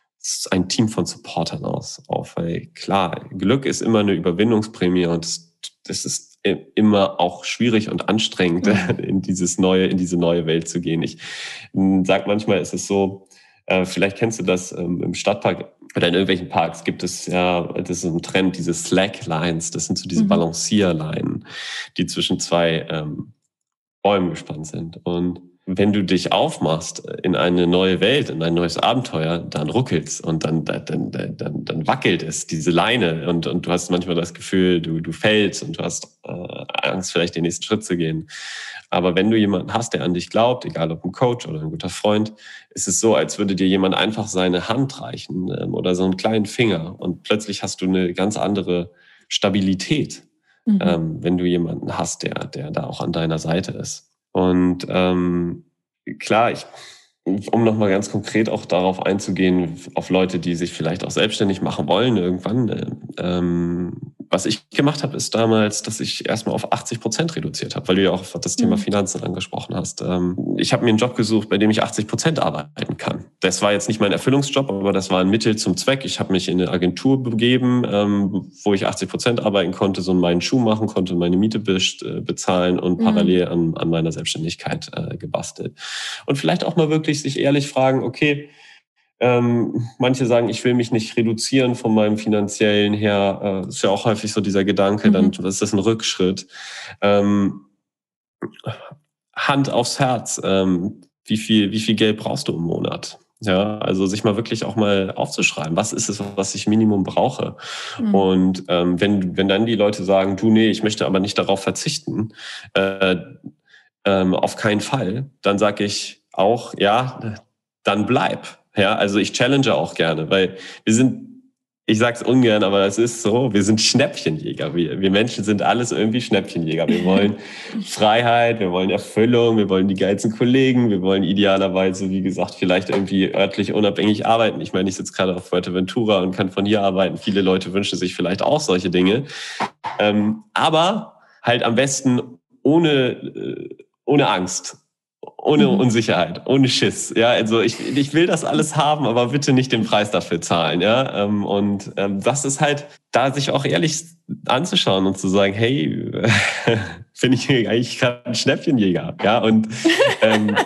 ein Team von Supportern aus, auf. Weil klar, Glück ist immer eine Überwindungsprämie und das, das ist immer auch schwierig und anstrengend, mhm. in dieses neue, in diese neue Welt zu gehen. Ich sag manchmal, ist es so, äh, vielleicht kennst du das ähm, im Stadtpark oder in irgendwelchen Parks gibt es ja, das ist ein Trend, diese Slacklines, das sind so diese mhm. Balancierleinen, die zwischen zwei ähm, Bäumen gespannt sind. Und wenn du dich aufmachst in eine neue Welt, in ein neues Abenteuer, dann ruckelt's und dann, dann, dann, dann, dann wackelt es, diese Leine. Und, und du hast manchmal das Gefühl, du, du fällst und du hast äh, Angst, vielleicht den nächsten Schritt zu gehen. Aber wenn du jemanden hast, der an dich glaubt, egal ob ein Coach oder ein guter Freund, ist es so, als würde dir jemand einfach seine Hand reichen ähm, oder so einen kleinen Finger. Und plötzlich hast du eine ganz andere Stabilität, mhm. ähm, wenn du jemanden hast, der, der da auch an deiner Seite ist. Und ähm, klar, ich, um nochmal ganz konkret auch darauf einzugehen, auf Leute, die sich vielleicht auch selbstständig machen wollen irgendwann, ähm, was ich gemacht habe, ist damals, dass ich erstmal auf achtzig Prozent reduziert habe, weil du ja auch das Thema Finanzen angesprochen hast. Ich habe mir einen Job gesucht, bei dem ich achtzig Prozent arbeiten kann. Das war jetzt nicht mein Erfüllungsjob, aber das war ein Mittel zum Zweck. Ich habe mich in eine Agentur begeben, wo ich achtzig Prozent arbeiten konnte, so meinen Schuh machen konnte, meine Miete bezahlen und parallel an, an meiner Selbstständigkeit gebastelt. Und vielleicht auch mal wirklich sich ehrlich fragen, okay, Ähm, manche sagen, ich will mich nicht reduzieren von meinem finanziellen her. Äh, das ist ja auch häufig so dieser Gedanke, mhm. dann ist das ein Rückschritt. Ähm, Hand aufs Herz, ähm, wie viel, wie viel Geld brauchst du im Monat? Ja, also sich mal wirklich auch mal aufzuschreiben, was ist es, was ich Minimum brauche? Mhm. Und ähm, wenn, wenn dann die Leute sagen, du, nee, ich möchte aber nicht darauf verzichten, äh, ähm, auf keinen Fall, dann sage ich auch, ja, dann bleib. Ja, also ich challenge auch gerne, weil wir sind, ich sag's ungern, aber es ist so, wir sind Schnäppchenjäger. Wir, wir Menschen sind alles irgendwie Schnäppchenjäger. Wir wollen Freiheit, wir wollen Erfüllung, wir wollen die geilsten Kollegen, wir wollen idealerweise, wie gesagt, vielleicht irgendwie örtlich unabhängig arbeiten. Ich meine, ich sitze gerade auf Fuerteventura und kann von hier arbeiten. Viele Leute wünschen sich vielleicht auch solche Dinge. Ähm, aber halt am besten ohne, äh, ohne Angst. Ohne Unsicherheit, ohne Schiss. Ja, also ich, ich will das alles haben, aber bitte nicht den Preis dafür zahlen. Ja, und ähm, das ist halt, da sich auch ehrlich anzuschauen und zu sagen, hey, bin ich eigentlich gerade ein Schnäppchenjäger. Ja, und ähm,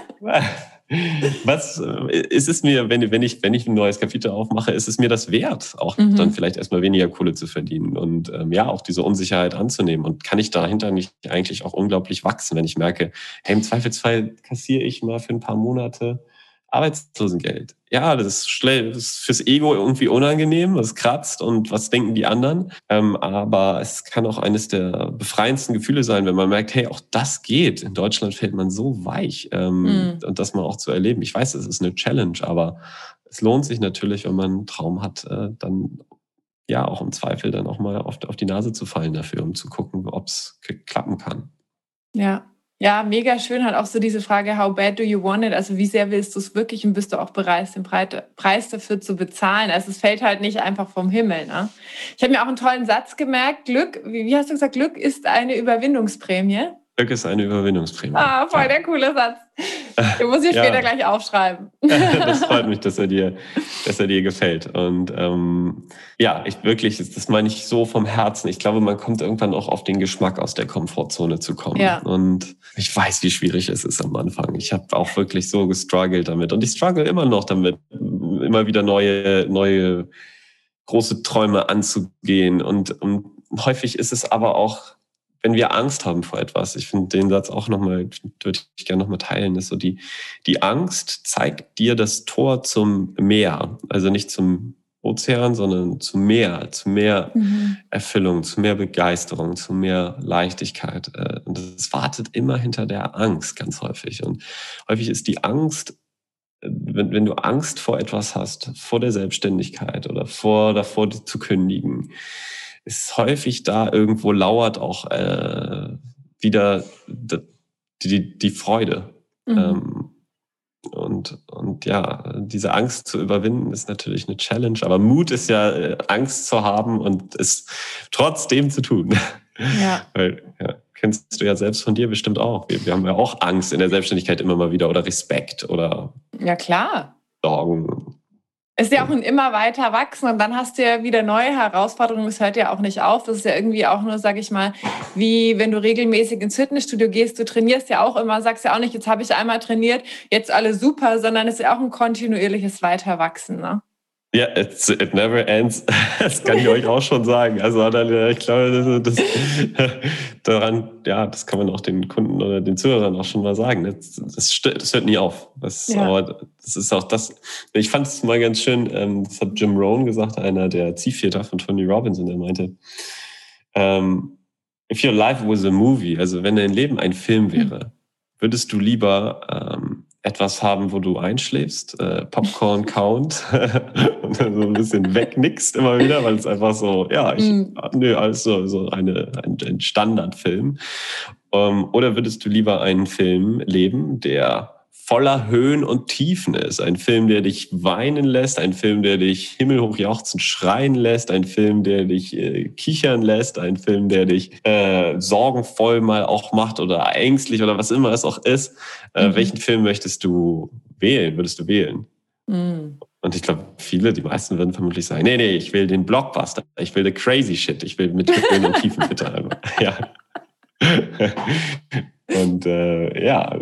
was ist es mir, wenn, wenn ich, wenn ich ein neues Kapitel aufmache, ist es mir das wert, auch mhm. dann vielleicht erstmal weniger Kohle zu verdienen und ähm, ja, auch diese Unsicherheit anzunehmen. Und kann ich dahinter nicht eigentlich auch unglaublich wachsen, wenn ich merke, hey, im Zweifelsfall kassiere ich mal für ein paar Monate Arbeitslosengeld. Ja, das ist, schnell, das ist fürs Ego irgendwie unangenehm, das kratzt und was denken die anderen. Ähm, aber es kann auch eines der befreiendsten Gefühle sein, wenn man merkt, hey, auch das geht. In Deutschland fällt man so weich ähm, mhm. und das mal auch zu erleben. Ich weiß, es ist eine Challenge, aber es lohnt sich natürlich, wenn man einen Traum hat, äh, dann ja auch im Zweifel dann auch mal auf, auf die Nase zu fallen dafür, um zu gucken, ob es klappen kann. Ja. Ja, mega schön halt auch so diese Frage, how bad do you want it? Also wie sehr willst du es wirklich und bist du auch bereit, den Preis dafür zu bezahlen? Also es fällt halt nicht einfach vom Himmel. Ne? Ich habe mir auch einen tollen Satz gemerkt. Glück, wie hast du gesagt, Glück ist eine Überwindungsprämie. Glück ist eine Überwindungsprämie. Ah, voll ja. der coole Satz. Den muss ich ja. später gleich aufschreiben. Das freut mich, dass er dir, dass er dir gefällt. Und ähm, ja, ich wirklich, das meine ich so vom Herzen. Ich glaube, man kommt irgendwann auch auf den Geschmack, aus der Komfortzone zu kommen. Ja. Und ich weiß, wie schwierig es ist am Anfang. Ich habe auch wirklich so gestruggelt damit. Und ich struggle immer noch damit, immer wieder neue, neue große Träume anzugehen. Und, und häufig ist es aber auch, wenn wir Angst haben vor etwas, ich finde den Satz auch nochmal, würde ich gerne nochmal teilen, ist so, die, die Angst zeigt dir das Tor zum Meer, also nicht zum Ozean, sondern zum Meer, zu mehr mhm. Erfüllung, zu mehr Begeisterung, zu mehr Leichtigkeit. Und das wartet immer hinter der Angst ganz häufig. Und häufig ist die Angst, wenn, wenn du Angst vor etwas hast, vor der Selbstständigkeit oder vor davor zu kündigen, ist häufig da irgendwo lauert auch äh, wieder die, die, die Freude. Mhm. Ähm, und, und ja, diese Angst zu überwinden ist natürlich eine Challenge, aber Mut ist ja, äh, Angst zu haben und es trotzdem zu tun. Ja. Weil, ja, kennst du ja selbst von dir bestimmt auch. Wir, wir haben ja auch Angst in der Selbstständigkeit immer mal wieder oder Respekt oder ja, klar. Sorgen. Es ist ja auch ein immer weiter wachsen und dann hast du ja wieder neue Herausforderungen. Es hört ja auch nicht auf. Das ist ja irgendwie auch nur, sag ich mal, wie wenn du regelmäßig ins Fitnessstudio gehst. Du trainierst ja auch immer, sagst ja auch nicht, jetzt habe ich einmal trainiert, jetzt alles super, sondern es ist ja auch ein kontinuierliches Weiterwachsen. Ne? Ja, it's, it never ends. Das kann ich euch auch schon sagen. Also ich glaube, das, das, daran, ja, das kann man auch den Kunden oder den Zuhörern auch schon mal sagen. Das, das, das hört nie auf. Das, ja. Aber das ist auch das. Ich fand es mal ganz schön. Das hat Jim Rohn gesagt, einer der Ziehväter von Tony Robbins, und er meinte: um, "If your life was a movie", also wenn dein Leben ein Film wäre, würdest du lieber um, etwas haben, wo du einschläfst, äh, Popcorn count und dann so ein bisschen wegnickst immer wieder, weil es einfach so, ja, ich, mm. nö, alles so, so eine, ein, ein Standardfilm. Um, oder würdest du lieber einen Film leben, der voller Höhen und Tiefen ist. Ein Film, der dich weinen lässt, ein Film, der dich himmelhoch jauchzend schreien lässt, ein Film, der dich äh, kichern lässt, ein Film, der dich äh, sorgenvoll mal auch macht oder ängstlich oder was immer es auch ist. Äh, mhm. Welchen Film möchtest du wählen, würdest du wählen? Mhm. Und ich glaube, viele, die meisten würden vermutlich sagen, nee, nee, ich will den Blockbuster, ich will the crazy shit, ich will mit Höhen und Tiefen bitte einmal. Ja. Und äh, ja,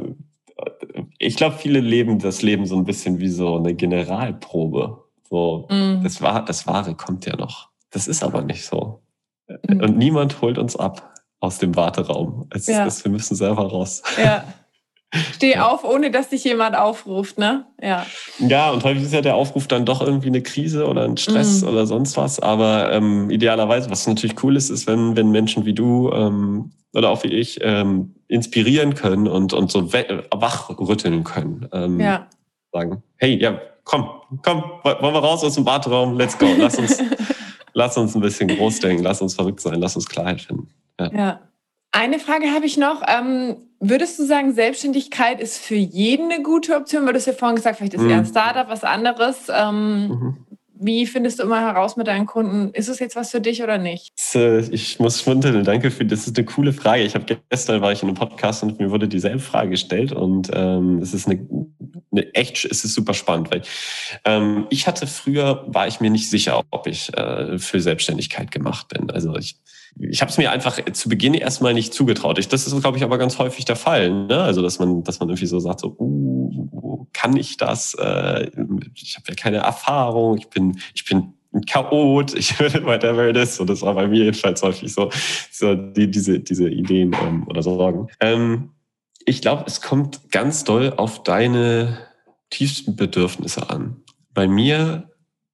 ich glaube, viele leben das Leben so ein bisschen wie so eine Generalprobe. So, mm. das, Wahre, das Wahre kommt ja noch. Das ist aber nicht so. Mm. Und niemand holt uns ab aus dem Warteraum. Es ja. ist, wir müssen selber raus. Ja. Steh ja. auf, ohne dass dich jemand aufruft, ne? Ja. Ja, und häufig ist ja der Aufruf dann doch irgendwie eine Krise oder ein Stress mm. oder sonst was. Aber ähm, idealerweise, was natürlich cool ist, ist, wenn, wenn Menschen wie du ähm, oder auch wie ich ähm, inspirieren können und, und so wachrütteln können. Ähm, ja. Sagen, hey, ja, komm, komm, wollen wir raus aus dem Warteraum, let's go. Lass uns, lass uns ein bisschen groß denken, lass uns verrückt sein, lass uns Klarheit finden. Ja. ja. Eine Frage habe ich noch. Ähm, würdest du sagen, Selbstständigkeit ist für jeden eine gute Option? Weil du hast ja vorhin gesagt, vielleicht ist mhm. eher ein Startup was anderes. Ähm, mhm. Wie findest du immer heraus mit deinen Kunden, ist es jetzt was für dich oder nicht? Ich muss schmunzeln, danke für das. Das ist eine coole Frage. Ich habe gestern war ich in einem Podcast und mir wurde dieselbe Frage gestellt und ähm, es ist eine, eine echt, es ist super spannend, weil ähm, ich hatte früher, war ich mir nicht sicher, ob ich äh, für Selbstständigkeit gemacht bin. Also ich Ich habe es mir einfach zu Beginn erstmal nicht zugetraut. Ich, das ist, glaube ich, aber ganz häufig der Fall. Ne? Also, dass man, dass man irgendwie so sagt, so, uh, kann ich das? Äh, ich habe ja keine Erfahrung. Ich bin, ich bin ein Chaot. Ich whatever it is. Und das war bei mir jedenfalls häufig so, so die, diese, diese Ideen ähm, oder Sorgen. Ähm, ich glaube, es kommt ganz doll auf deine tiefsten Bedürfnisse an. Bei mir,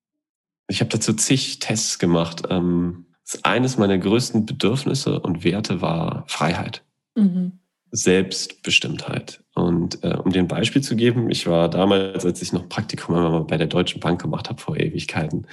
ich habe dazu zig Tests gemacht. Ähm, Eines meiner größten Bedürfnisse und Werte war Freiheit, mhm. Selbstbestimmtheit. Und äh, um dir ein Beispiel zu geben, ich war damals, als ich noch Praktikum einmal bei der Deutschen Bank gemacht habe, vor Ewigkeiten,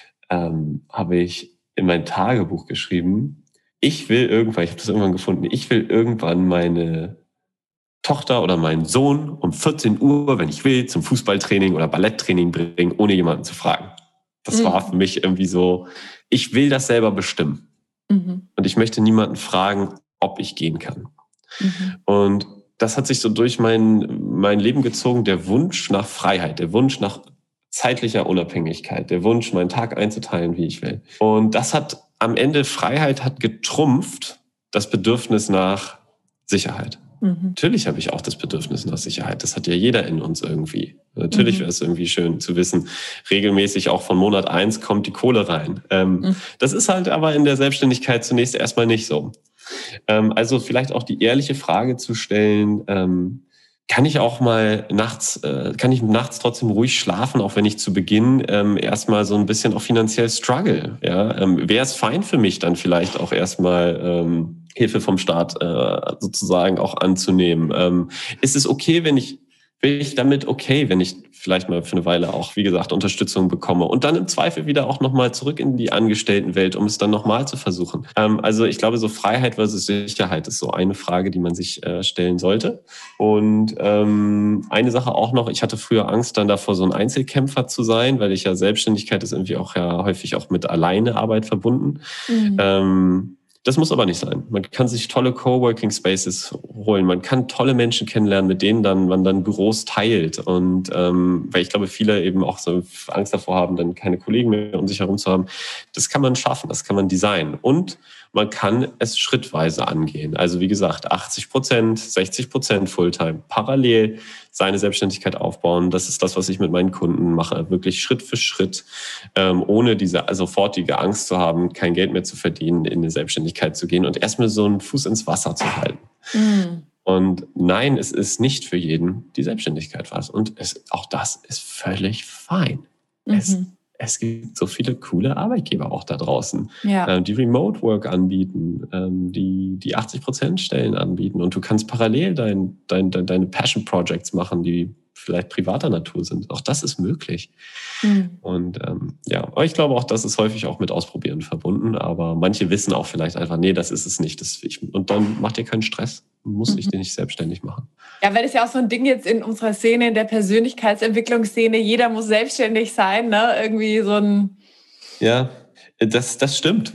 ähm, habe ich in mein Tagebuch geschrieben, ich will irgendwann, ich habe das irgendwann gefunden, ich will irgendwann meine Tochter oder meinen Sohn um vierzehn Uhr, wenn ich will, zum Fußballtraining oder Balletttraining bringen, ohne jemanden zu fragen. Das mhm. war für mich irgendwie so, ich will das selber bestimmen. Mhm. Und ich möchte niemanden fragen, ob ich gehen kann. Mhm. Und das hat sich so durch mein, mein Leben gezogen, der Wunsch nach Freiheit, der Wunsch nach zeitlicher Unabhängigkeit, der Wunsch, meinen Tag einzuteilen, wie ich will. Und das hat am Ende, Freiheit hat getrumpft das Bedürfnis nach Sicherheit. Mhm. Natürlich habe ich auch das Bedürfnis nach Sicherheit. Das hat ja jeder in uns irgendwie. Natürlich mhm. wäre es irgendwie schön zu wissen, regelmäßig auch von Monat eins kommt die Kohle rein. Ähm, mhm. Das ist halt aber in der Selbstständigkeit zunächst erstmal nicht so. Ähm, also vielleicht auch die ehrliche Frage zu stellen, ähm, kann ich auch mal nachts, äh, kann ich nachts trotzdem ruhig schlafen, auch wenn ich zu Beginn ähm, erstmal so ein bisschen auch finanziell struggle. Ja? Ähm, wäre es fein für mich dann vielleicht auch erstmal ähm, Hilfe vom Staat äh, sozusagen auch anzunehmen? Ähm, ist es okay, wenn ich, bin ich damit okay, wenn ich vielleicht mal für eine Weile auch, wie gesagt, Unterstützung bekomme und dann im Zweifel wieder auch nochmal zurück in die Angestelltenwelt, um es dann nochmal zu versuchen? Ähm, also ich glaube, so Freiheit versus Sicherheit ist so eine Frage, die man sich äh, stellen sollte. Und ähm, eine Sache auch noch, ich hatte früher Angst dann davor, so ein Einzelkämpfer zu sein, weil ich ja Selbstständigkeit ist irgendwie auch ja häufig auch mit Alleinearbeit verbunden. Mhm. Ähm, Das muss aber nicht sein. Man kann sich tolle Coworking Spaces holen. Man kann tolle Menschen kennenlernen, mit denen dann man dann Büros teilt. Und ähm, weil ich glaube, viele eben auch so Angst davor haben, dann keine Kollegen mehr um sich herum zu haben. Das kann man schaffen, das kann man designen. Und man kann es schrittweise angehen. Also wie gesagt, achtzig Prozent, sechzig Prozent Fulltime, parallel seine Selbstständigkeit aufbauen. Das ist das, was ich mit meinen Kunden mache. Wirklich Schritt für Schritt, ähm, ohne diese sofortige Angst zu haben, kein Geld mehr zu verdienen, in eine Selbstständigkeit zu gehen und erstmal so einen Fuß ins Wasser zu halten. Mhm. Und nein, es ist nicht für jeden die Selbstständigkeit was. Und es, auch das ist völlig fein. Mhm. Es, es gibt so viele coole Arbeitgeber auch da draußen, ja. ähm, die Remote Work anbieten, ähm, die, die achtzig Prozent Stellen anbieten. Und du kannst parallel dein, dein, dein, deine Passion Projects machen, die vielleicht privater Natur sind. Auch das ist möglich. Mhm. Und ähm, ja, aber ich glaube auch, das ist häufig auch mit Ausprobieren verbunden. Aber manche wissen auch vielleicht einfach, nee, das ist es nicht. Das, ich, und dann macht ihr keinen Stress. Muss ich Mhm. den nicht selbstständig machen. Ja, weil das ja auch so ein Ding jetzt in unserer Szene, in der Persönlichkeitsentwicklungsszene, jeder muss selbstständig sein, ne? Irgendwie so ein... Ja, das, das stimmt.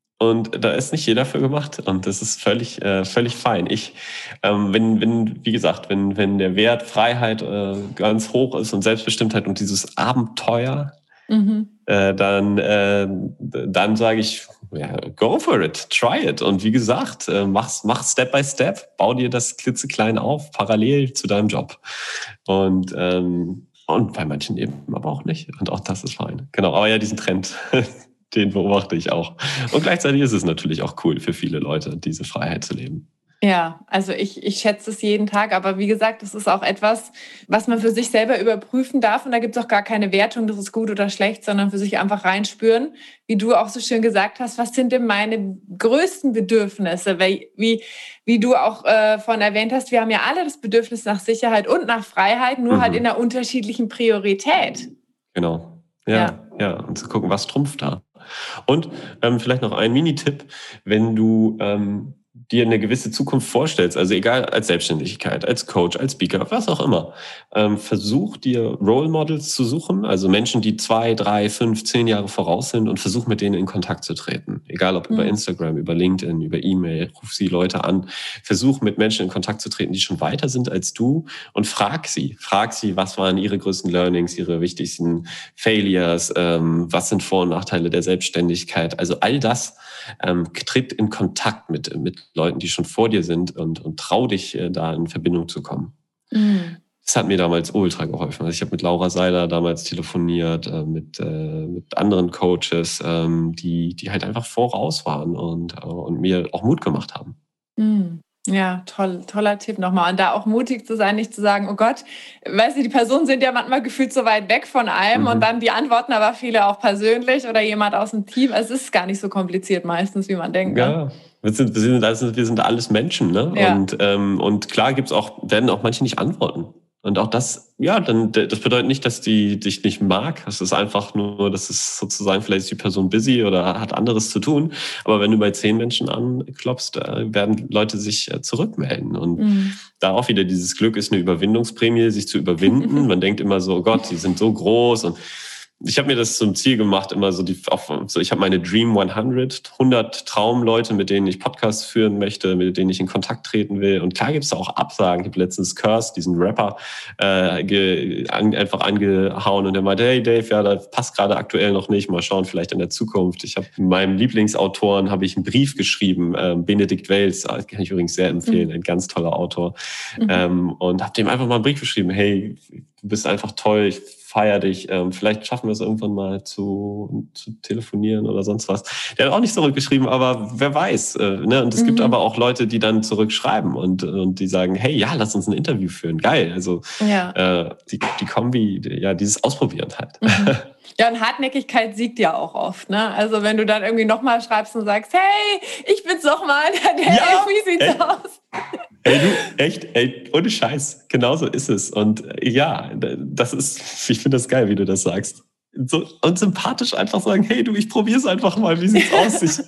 Und da ist nicht jeder für gemacht. Und das ist völlig, äh, völlig fein. Ich, ähm, wenn, wenn, wie gesagt, wenn, wenn der Wert Freiheit äh, ganz hoch ist und Selbstbestimmtheit und dieses Abenteuer, Mhm. äh, dann, äh, dann sage ich, ja, go for it, try it. Und wie gesagt, äh, mach's, mach Step by Step, bau dir das klitzeklein auf, parallel zu deinem Job. Und, ähm, und bei manchen eben aber auch nicht. Und auch das ist fein. Genau, aber ja, diesen Trend, den beobachte ich auch. Und gleichzeitig ist es natürlich auch cool für viele Leute, diese Freiheit zu leben. Ja, also ich, ich schätze es jeden Tag, aber wie gesagt, das ist auch etwas, was man für sich selber überprüfen darf und da gibt es auch gar keine Wertung, das ist gut oder schlecht, sondern für sich einfach reinspüren, wie du auch so schön gesagt hast, was sind denn meine größten Bedürfnisse, wie, wie, wie du auch äh, vorhin erwähnt hast, wir haben ja alle das Bedürfnis nach Sicherheit und nach Freiheit, nur Mhm. halt in einer unterschiedlichen Priorität. Genau, ja, Ja. ja, und zu gucken, was trumpft da. Und ähm, vielleicht noch ein Mini-Tipp, wenn du ähm, dir eine gewisse Zukunft vorstellst, also egal als Selbstständigkeit, als Coach, als Speaker, was auch immer, ähm, versuch dir Role Models zu suchen, also Menschen, die zwei, drei, fünf, zehn Jahre voraus sind und versuch mit denen in Kontakt zu treten. Egal ob über Mhm. Instagram, über LinkedIn, über E-Mail, ruf sie Leute an, versuch mit Menschen in Kontakt zu treten, die schon weiter sind als du und frag sie, frag sie, was waren ihre größten Learnings, ihre wichtigsten Failures, ähm, was sind Vor- und Nachteile der Selbstständigkeit, also all das, ähm, tritt in Kontakt mit, mit Leuten, die schon vor dir sind und, und trau dich, äh, da in Verbindung zu kommen. Mhm. Das hat mir damals ultra geholfen. Also ich habe mit Laura Seiler damals telefoniert, äh, mit, äh, mit anderen Coaches, ähm, die, die halt einfach voraus waren und, äh, und mir auch Mut gemacht haben. Mhm. Ja, toll, toller Tipp nochmal. Und da auch mutig zu sein, nicht zu sagen, oh Gott, weißt du, die Personen sind ja manchmal gefühlt so weit weg von einem Mhm. und dann die antworten aber viele auch persönlich oder jemand aus dem Team. Es ist gar nicht so kompliziert meistens, wie man denkt. Ne? Ja, wir sind, wir sind, also wir sind alles Menschen, ne? Ja. Und, ähm, und klar gibt's auch, werden auch manche nicht antworten. Und auch das, ja, dann, das bedeutet nicht, dass die dich nicht mag. Es ist einfach nur, das ist sozusagen, vielleicht ist die Person busy oder hat anderes zu tun. Aber wenn du bei zehn Menschen anklopfst, werden Leute sich zurückmelden. Und mhm. da auch wieder dieses Glück ist eine Überwindungsprämie, sich zu überwinden. Man denkt immer so, oh Gott, die sind so groß und ich habe mir das zum Ziel gemacht, immer so die, auf, so ich habe meine Dream hundert, hundert Traumleute, mit denen ich Podcasts führen möchte, mit denen ich in Kontakt treten will. Und klar gibt's da auch Absagen. Ich habe letztens Curse, diesen Rapper, äh, ge, an, einfach angehauen und der meinte, hey Dave, ja, das passt gerade aktuell noch nicht. Mal schauen, vielleicht in der Zukunft. Ich habe meinem Lieblingsautoren habe ich einen Brief geschrieben, äh, Benedikt Wells, kann ich übrigens sehr empfehlen, mhm. ein ganz toller Autor. Mhm. Ähm, und habe dem einfach mal einen Brief geschrieben, hey, du bist einfach toll, ich feier dich, ähm, vielleicht schaffen wir es irgendwann mal zu, zu telefonieren oder sonst was. Der hat auch nicht zurückgeschrieben, aber wer weiß. Äh, ne? Und es mhm. gibt aber auch Leute, die dann zurückschreiben und, und die sagen, hey, ja, lass uns ein Interview führen. Geil. Also ja. äh, die, die Kombi, ja, dieses Ausprobieren halt. Mhm. Ja, und Hartnäckigkeit siegt ja auch oft, ne? Also wenn du dann irgendwie nochmal schreibst und sagst, hey, ich bin's nochmal, dann hey, ja, wie sieht's ey. aus? Ey, du, echt, ey, ohne Scheiß, genauso ist es. Und ja, das ist, ich finde das geil, wie du das sagst. So, und sympathisch einfach sagen, hey du, ich probier's einfach mal, wie sieht's aus? Ich,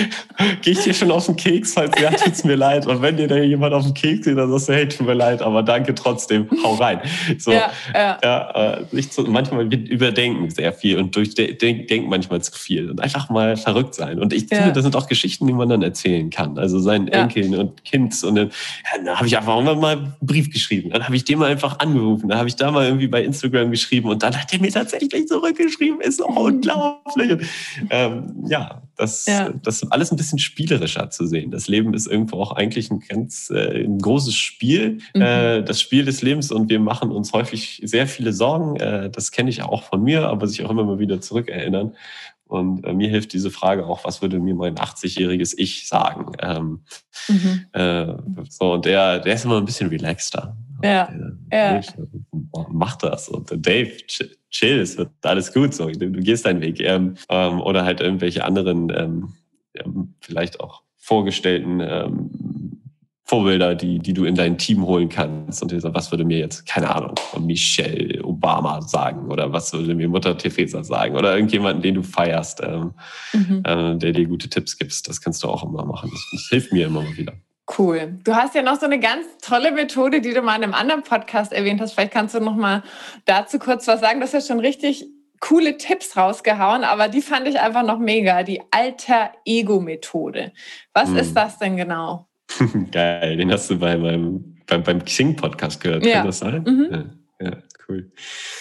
Gehe ich dir schon auf den Keks, falls ja, tut's mir leid. Und wenn dir da jemand auf den Keks geht, dann sagst du, hey, tut mir leid, aber danke trotzdem, hau rein. So, ja, ja. ja äh, nicht so, manchmal wir überdenken sehr viel und durchdenken manchmal zu viel und einfach mal verrückt sein. Und ich ja. finde, das sind auch Geschichten, die man dann erzählen kann. Also seinen ja. Enkeln und Kind. Und dann, ja, dann habe ich einfach mal einen Brief geschrieben. Dann habe ich den mal einfach angerufen. Dann habe ich da mal irgendwie bei Instagram geschrieben und dann hat der mir tatsächlich zurück geschrieben, ist auch unglaublich. Und, ähm, ja, das, ja. das ist alles ein bisschen spielerischer zu sehen. Das Leben ist irgendwo auch eigentlich ein ganz äh, ein großes Spiel, mhm. äh, das Spiel des Lebens und wir machen uns häufig sehr viele Sorgen. Äh, das kenne ich auch von mir, aber sich auch immer mal wieder zurückerinnern. Und äh, mir hilft diese Frage auch, was würde mir mein achtzigjähriges Ich sagen? Ähm, mhm. äh, so, und der, der ist immer ein bisschen relaxter. Ja, ja. Mach das. Und Dave, chill, es wird alles gut. So, du, du gehst deinen Weg. Ähm, ähm, oder halt irgendwelche anderen, ähm, vielleicht auch vorgestellten ähm, Vorbilder, die, die du in dein Team holen kannst. Und was würde mir jetzt, keine Ahnung, Michelle Obama sagen oder was würde mir Mutter Teresa sagen oder irgendjemanden, den du feierst, ähm, mhm. äh, der dir gute Tipps gibt. Das kannst du auch immer machen. Das, das hilft mir immer mal wieder. Cool. Du hast ja noch so eine ganz tolle Methode, die du mal in einem anderen Podcast erwähnt hast. Vielleicht kannst du noch mal dazu kurz was sagen. Du hast ja schon richtig coole Tipps rausgehauen, aber die fand ich einfach noch mega. Die Alter-Ego-Methode. Was hm. ist das denn genau? Geil, den hast du bei meinem, beim, beim Xing-Podcast gehört. Ja. Kann das sein? Mhm. Ja, ja, cool.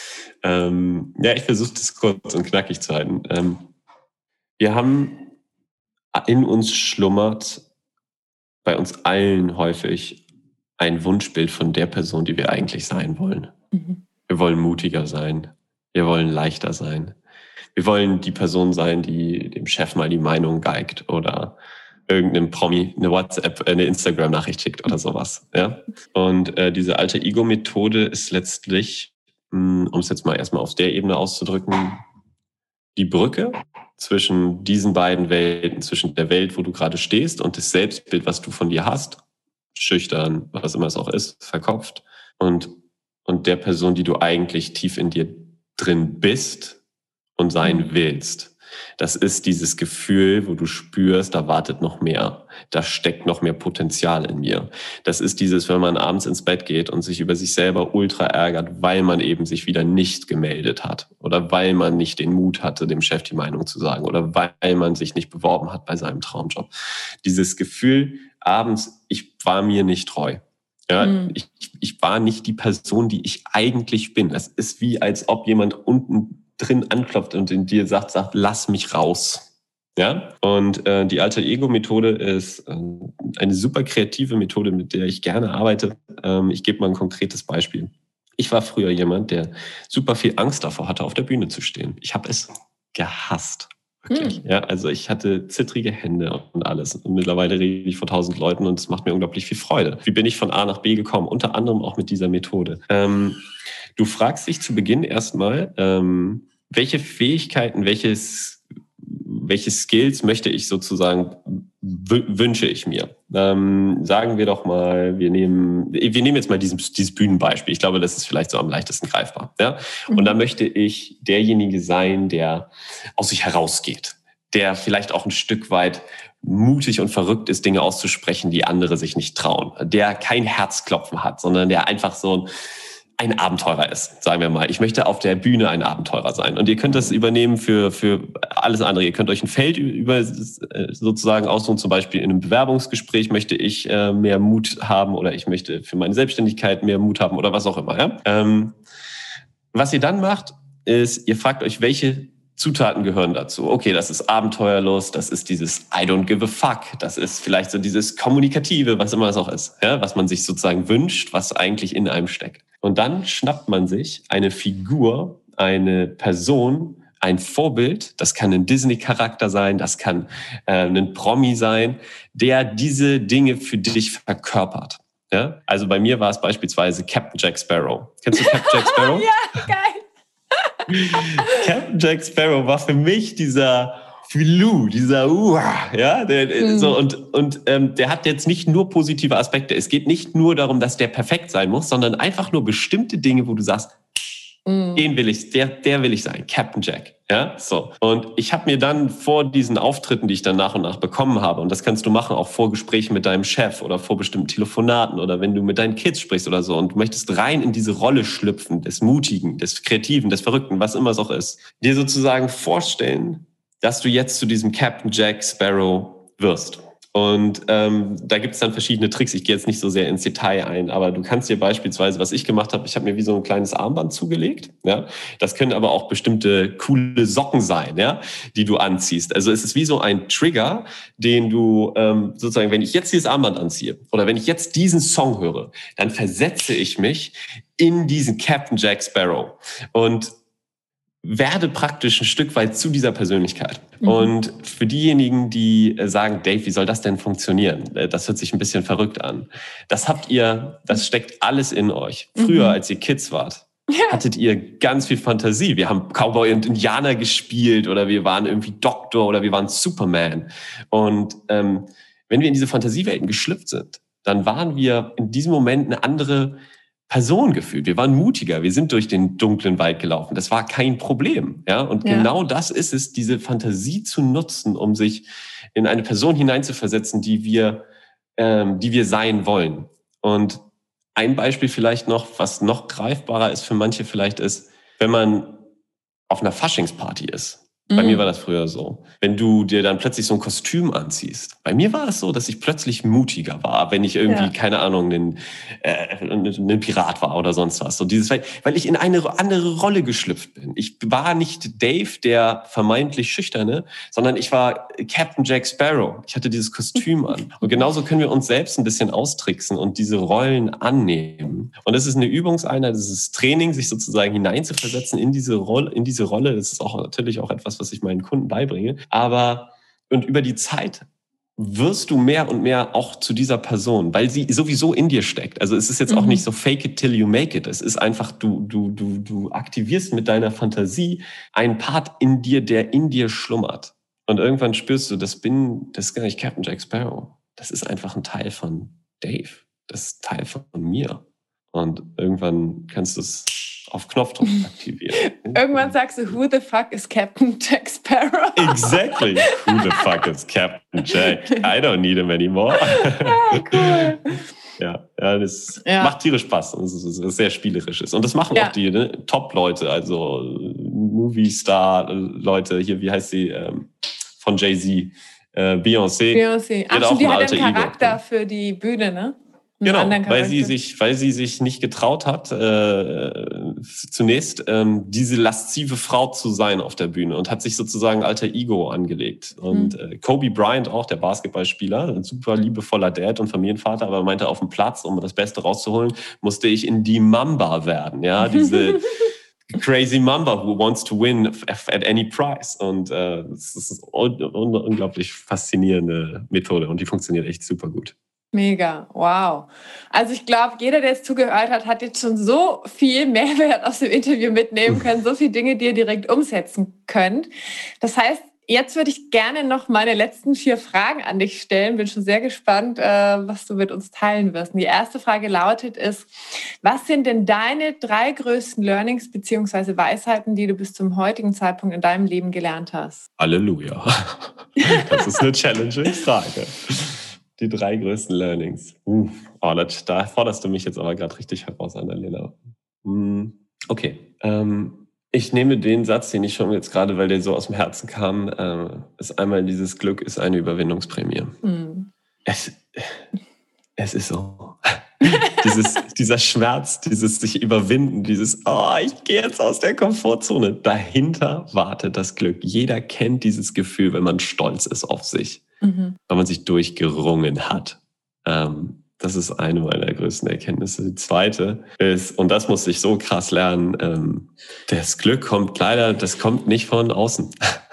Ähm, ja, ich versuche das kurz und knackig zu halten. Ähm, wir haben in uns schlummert, bei uns allen häufig, ein Wunschbild von der Person, die wir eigentlich sein wollen. Mhm. Wir wollen mutiger sein. Wir wollen leichter sein. Wir wollen die Person sein, die dem Chef mal die Meinung geigt oder irgendeinem Promi eine WhatsApp, eine Instagram-Nachricht schickt oder sowas. Ja? Und äh, diese Alter-Ego-Methode ist letztlich, mh, um es jetzt mal erstmal auf der Ebene auszudrücken, die Brücke zwischen diesen beiden Welten, zwischen der Welt, wo du gerade stehst und das Selbstbild, was du von dir hast, schüchtern, was immer es auch ist, verkopft, und, und der Person, die du eigentlich tief in dir drin bist und sein willst. Das ist dieses Gefühl, wo du spürst, da wartet noch mehr, da steckt noch mehr Potenzial in mir. Das ist dieses, wenn man abends ins Bett geht und sich über sich selber ultra ärgert, weil man eben sich wieder nicht gemeldet hat oder weil man nicht den Mut hatte, dem Chef die Meinung zu sagen oder weil man sich nicht beworben hat bei seinem Traumjob. Dieses Gefühl abends, ich war mir nicht treu. Ja, mhm. ich, ich war nicht die Person, die ich eigentlich bin. Das ist wie, als ob jemand unten drin anklopft und in dir sagt, sagt, lass mich raus. Ja? Und äh, die Alter-Ego-Methode ist äh, eine super kreative Methode, mit der ich gerne arbeite. Ähm, ich gebe mal ein konkretes Beispiel. Ich war früher jemand, der super viel Angst davor hatte, auf der Bühne zu stehen. Ich habe es gehasst. Wirklich. Hm. Ja, also ich hatte zittrige Hände und alles. Und mittlerweile rede ich vor tausend Leuten und es macht mir unglaublich viel Freude. Wie bin ich von A nach B gekommen? Unter anderem auch mit dieser Methode. Ähm, du fragst dich zu Beginn erstmal, ähm, welche Fähigkeiten, welches, welche Skills möchte ich sozusagen, w- wünsche ich mir? Ähm, sagen wir doch mal, wir nehmen, wir nehmen jetzt mal dieses, dieses Bühnenbeispiel. Ich glaube, das ist vielleicht so am leichtesten greifbar. Ja? Und da möchte ich derjenige sein, der aus sich herausgeht, der vielleicht auch ein Stück weit mutig und verrückt ist, Dinge auszusprechen, die andere sich nicht trauen, der kein Herzklopfen hat, sondern der einfach so ein ein Abenteurer ist, sagen wir mal. Ich möchte auf der Bühne ein Abenteurer sein. Und ihr könnt das übernehmen für, für alles andere. Ihr könnt euch ein Feld über, sozusagen aussuchen. Zum Beispiel in einem Bewerbungsgespräch möchte ich äh, mehr Mut haben oder ich möchte für meine Selbstständigkeit mehr Mut haben oder was auch immer. Ja? Ähm, was ihr dann macht, ist, ihr fragt euch, welche Zutaten gehören dazu. Okay, das ist Abenteuerlust, das ist dieses I don't give a fuck, das ist vielleicht so dieses Kommunikative, was immer es auch ist, ja, was man sich sozusagen wünscht, was eigentlich in einem steckt. Und dann schnappt man sich eine Figur, eine Person, ein Vorbild, das kann ein Disney-Charakter sein, das kann äh, ein Promi sein, der diese Dinge für dich verkörpert. Ja? Also bei mir war es beispielsweise Captain Jack Sparrow. Kennst du Captain Jack Sparrow? Ja, geil. Captain Jack Sparrow war für mich dieser Filou, dieser Uah, ja, der, mhm. so und und ähm, der hat jetzt nicht nur positive Aspekte. Es geht nicht nur darum, dass der perfekt sein muss, sondern einfach nur bestimmte Dinge, wo du sagst, mhm. den will ich, der der will ich sein, Captain Jack, ja, so. Und ich habe mir dann vor diesen Auftritten, die ich dann nach und nach bekommen habe, und das kannst du machen, auch vor Gesprächen mit deinem Chef oder vor bestimmten Telefonaten oder wenn du mit deinen Kids sprichst oder so und du möchtest rein in diese Rolle schlüpfen, des Mutigen, des Kreativen, des Verrückten, was immer es auch ist, dir sozusagen vorstellen, dass du jetzt zu diesem Captain Jack Sparrow wirst. Und ähm, da gibt es dann verschiedene Tricks. Ich gehe jetzt nicht so sehr ins Detail ein, aber du kannst dir beispielsweise, was ich gemacht habe, ich habe mir wie so ein kleines Armband zugelegt. Ja? Das können aber auch bestimmte coole Socken sein, ja? Die du anziehst. Also es ist wie so ein Trigger, den du ähm, sozusagen, wenn ich jetzt dieses Armband anziehe oder wenn ich jetzt diesen Song höre, dann versetze ich mich in diesen Captain Jack Sparrow und werde praktisch ein Stück weit zu dieser Persönlichkeit. Mhm. Und für diejenigen, die sagen, Dave, wie soll das denn funktionieren? Das hört sich ein bisschen verrückt an. Das habt ihr, das steckt alles in euch. Früher, mhm. als ihr Kids wart, ja. hattet ihr ganz viel Fantasie. Wir haben Cowboy und Indianer gespielt oder wir waren irgendwie Doktor oder wir waren Superman. Und ähm, wenn wir in diese Fantasiewelten geschlüpft sind, dann waren wir in diesem Moment eine andere Person gefühlt. Wir waren mutiger, wir sind durch den dunklen Wald gelaufen. Das war kein Problem. Ja? Und ja. genau das ist es, diese Fantasie zu nutzen, um sich in eine Person hineinzuversetzen, die wir, ähm, die wir sein wollen. Und ein Beispiel vielleicht noch, was noch greifbarer ist für manche vielleicht ist, wenn man auf einer Faschingsparty ist. Bei mm. mir war das früher so. Wenn du dir dann plötzlich so ein Kostüm anziehst. Bei mir war es so, dass ich plötzlich mutiger war, wenn ich irgendwie, ja. keine Ahnung, ein, äh, ein Pirat war oder sonst was. So dieses, weil, weil ich in eine andere Rolle geschlüpft bin. Ich war nicht Dave, der vermeintlich Schüchterne, sondern ich war Captain Jack Sparrow. Ich hatte dieses Kostüm an. Und genauso können wir uns selbst ein bisschen austricksen und diese Rollen annehmen. Und das ist eine Übungseinheit, das ist Training, sich sozusagen hineinzuversetzen in diese Rolle, in diese Rolle. Das ist auch natürlich auch etwas, was ich meinen Kunden beibringe. Aber und über die Zeit wirst du mehr und mehr auch zu dieser Person, weil sie sowieso in dir steckt. Also es ist jetzt mhm. auch nicht so fake it till you make it. Es ist einfach, du, du, du, du aktivierst mit deiner Fantasie einen Part in dir, der in dir schlummert. Und irgendwann spürst du, das bin, das ist gar nicht Captain Jack Sparrow. Das ist einfach ein Teil von Dave. Das ist Teil von mir. Und irgendwann kannst du es auf Knopfdruck aktivieren. Irgendwann sagst du, who the fuck is Captain Jack Sparrow? Exactly. Who the fuck is Captain Jack? I don't need him anymore. Ja, cool. Ja, ja, das ja. macht tierisch Spaß. Das ist, das ist sehr spielerisches. Und das machen ja. auch die ne, Top-Leute, also Movie-Star-Leute. Hier, wie heißt sie? Ähm, von Jay-Z. Äh, Beyoncé. Beyoncé. Ach, schon, die hat einen Charakter Ego. Für die Bühne, ne? Genau, weil sie sich, weil sie sich nicht getraut hat, äh, zunächst ähm, diese laszive Frau zu sein auf der Bühne und hat sich sozusagen alter Ego angelegt. Und mhm. äh, Kobe Bryant auch, der Basketballspieler, ein super liebevoller Dad und Familienvater, aber meinte, auf dem Platz, um das Beste rauszuholen, musste ich in die Mamba werden, ja, diese crazy Mamba who wants to win at any price. Und äh, das ist eine un- unglaublich faszinierende Methode und die funktioniert echt super gut. Mega, wow. Also ich glaube, jeder, der jetzt zugehört hat, hat jetzt schon so viel Mehrwert aus dem Interview mitnehmen können, so viele Dinge, die ihr direkt umsetzen könnt. Das heißt, jetzt würde ich gerne noch meine letzten vier Fragen an dich stellen. Bin schon sehr gespannt, was du mit uns teilen wirst. Und die erste Frage lautet ist, was sind denn deine drei größten Learnings bzw. Weisheiten, die du bis zum heutigen Zeitpunkt in deinem Leben gelernt hast? Halleluja. Das ist eine challenging Frage. Die drei größten Learnings. Uh, oh, das, da forderst du mich jetzt aber gerade richtig heraus, Annalena. Mm, okay. Ähm, ich nehme den Satz, den ich schon jetzt gerade, weil der so aus dem Herzen kam, äh, ist einmal, dieses Glück ist eine Überwindungsprämie. Mm. Es, es ist so. dieses, dieser Schmerz, dieses sich überwinden, dieses, oh, ich gehe jetzt aus der Komfortzone. Dahinter wartet das Glück. Jeder kennt dieses Gefühl, wenn man stolz ist auf sich. Mhm. Weil man sich durchgerungen hat. Ähm, das ist eine meiner größten Erkenntnisse. Die zweite ist, und das musste ich so krass lernen, ähm, das Glück kommt leider, das kommt nicht von außen.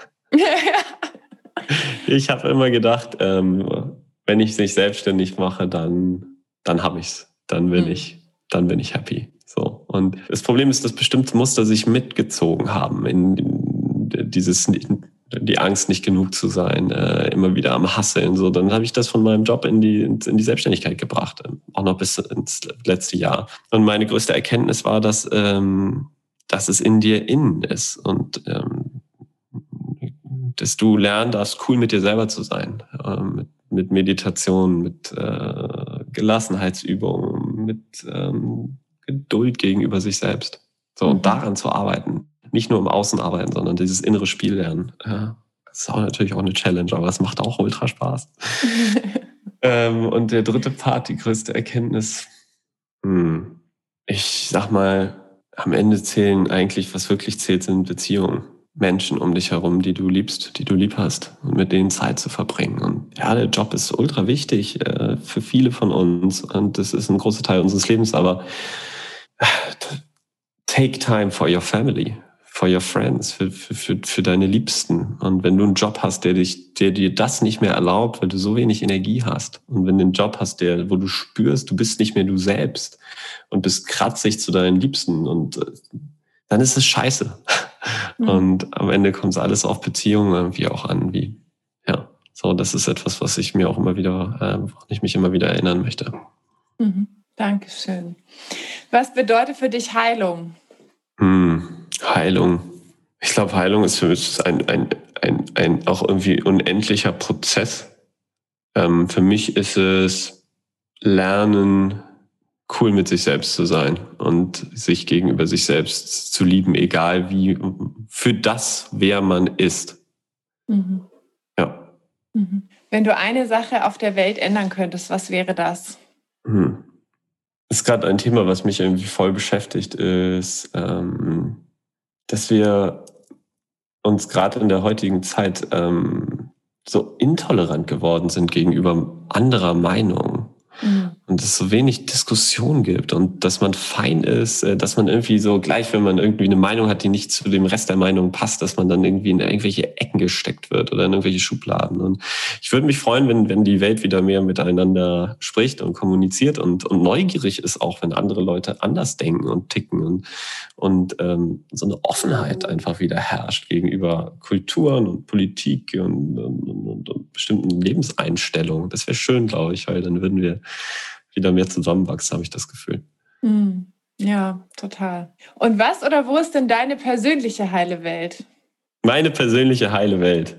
Ich habe immer gedacht, ähm, wenn ich es nicht selbstständig mache, dann, dann habe ich es. Dann bin mhm. ich, dann bin ich happy. So. Und das Problem ist, dass bestimmte Muster sich mitgezogen haben in, in dieses die Angst, nicht genug zu sein, äh, immer wieder am Hasseln. So, dann habe ich das von meinem Job in die, in die Selbstständigkeit gebracht, auch noch bis ins letzte Jahr. Und meine größte Erkenntnis war, dass, ähm, dass es in dir innen ist und ähm, dass du lernen darfst, cool mit dir selber zu sein, äh, mit, mit Meditation, mit äh, Gelassenheitsübungen, mit ähm, Geduld gegenüber sich selbst. So, und daran zu arbeiten. Nicht nur im Außen arbeiten, sondern dieses innere Spiel lernen. Ja, das ist auch natürlich auch eine Challenge, aber es macht auch ultra Spaß. ähm, und der dritte Part, die größte Erkenntnis. Hm, ich sag mal, am Ende zählen eigentlich, was wirklich zählt, sind Beziehungen. Menschen um dich herum, die du liebst, die du lieb hast und mit denen Zeit zu verbringen. Und ja, der Job ist ultra wichtig äh, für viele von uns und das ist ein großer Teil unseres Lebens, aber äh, take time for your family, for your friends, für, für, für, für deine Liebsten. Und wenn du einen Job hast, der dich, der dir das nicht mehr erlaubt, weil du so wenig Energie hast, und wenn du einen Job hast, der, wo du spürst, du bist nicht mehr du selbst und bist kratzig zu deinen Liebsten, und äh, dann ist es scheiße. Mhm. Und am Ende kommt es alles auf Beziehungen irgendwie auch an, wie, ja, So, das ist etwas, was ich mir auch immer wieder, äh, woran ich mich immer wieder erinnern möchte. Mhm. Dankeschön. Was bedeutet für dich Heilung? Hm, Heilung. Ich glaube, Heilung ist für mich ein, ein, ein, ein auch irgendwie unendlicher Prozess. Ähm, für mich ist es Lernen, cool mit sich selbst zu sein und sich gegenüber sich selbst zu lieben, egal wie, für das, wer man ist. Mhm. Ja. Mhm. Wenn du eine Sache auf der Welt ändern könntest, was wäre das? Hm. Das ist gerade ein Thema, was mich irgendwie voll beschäftigt, ist, ähm, dass wir uns gerade in der heutigen Zeit ähm, so intolerant geworden sind gegenüber anderer Meinung. Mhm. Und es so wenig Diskussion gibt und dass man fein ist, dass man irgendwie so gleich, wenn man irgendwie eine Meinung hat, die nicht zu dem Rest der Meinung passt, dass man dann irgendwie in irgendwelche Ecken gesteckt wird oder in irgendwelche Schubladen. Und ich würde mich freuen, wenn, wenn die Welt wieder mehr miteinander spricht und kommuniziert und, und neugierig ist, auch wenn andere Leute anders denken und ticken und, und ähm, so eine Offenheit einfach wieder herrscht gegenüber Kulturen und Politik und, und, und, und bestimmten Lebenseinstellungen. Das wäre schön, glaube ich, weil dann würden wir wieder mehr zusammenwachsen, habe ich das Gefühl. Mm, ja, total. Und was oder wo ist denn deine persönliche heile Welt? Meine persönliche heile Welt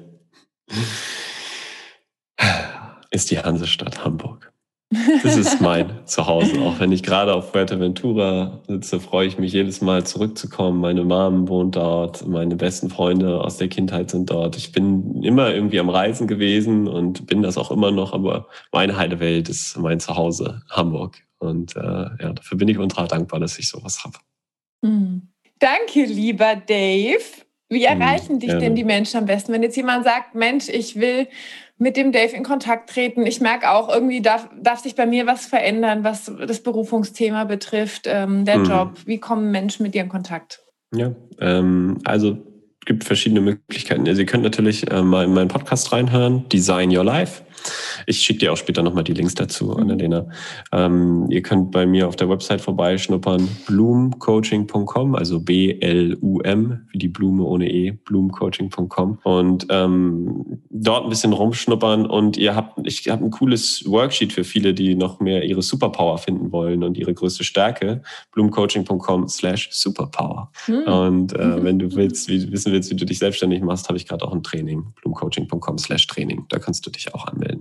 ist die Hansestadt Hamburg. Das ist mein Zuhause. Auch wenn ich gerade auf Fuerteventura sitze, freue ich mich jedes Mal zurückzukommen. Meine Mom wohnt dort, meine besten Freunde aus der Kindheit sind dort. Ich bin immer irgendwie am Reisen gewesen und bin das auch immer noch, aber meine heile Welt ist mein Zuhause, Hamburg. Und äh, ja, dafür bin ich ultra dankbar, dass ich sowas habe. Mhm. Danke, lieber Dave. Wie erreichen mhm, dich gerne. denn die Menschen am besten? Wenn jetzt jemand sagt, Mensch, ich will mit dem Dave in Kontakt treten. Ich merke auch, irgendwie darf, darf sich bei mir was verändern, was das Berufungsthema betrifft, ähm, der mhm. Job. Wie kommen Menschen mit dir in Kontakt? Ja, ähm, also es gibt verschiedene Möglichkeiten. Also ihr könnt natürlich äh, mal in meinen Podcast reinhören, Design Your Life. Ich schicke dir auch später nochmal die Links dazu, mhm. Annalena. Ähm, ihr könnt bei mir auf der Website vorbeischnuppern, bloom coaching punkt com, also B L U M, wie die Blume ohne E, bloom coaching punkt com. Und ähm, dort ein bisschen rumschnuppern und ihr habt, ich habe ein cooles Worksheet für viele, die noch mehr ihre Superpower finden wollen und ihre größte Stärke, bloom coaching punkt com slash superpower. Mhm. Und äh, wenn du willst, wie, wissen willst, wie du dich selbstständig machst, habe ich gerade auch ein Training, bloom coaching punkt com slash Training. Da kannst du dich auch anmelden.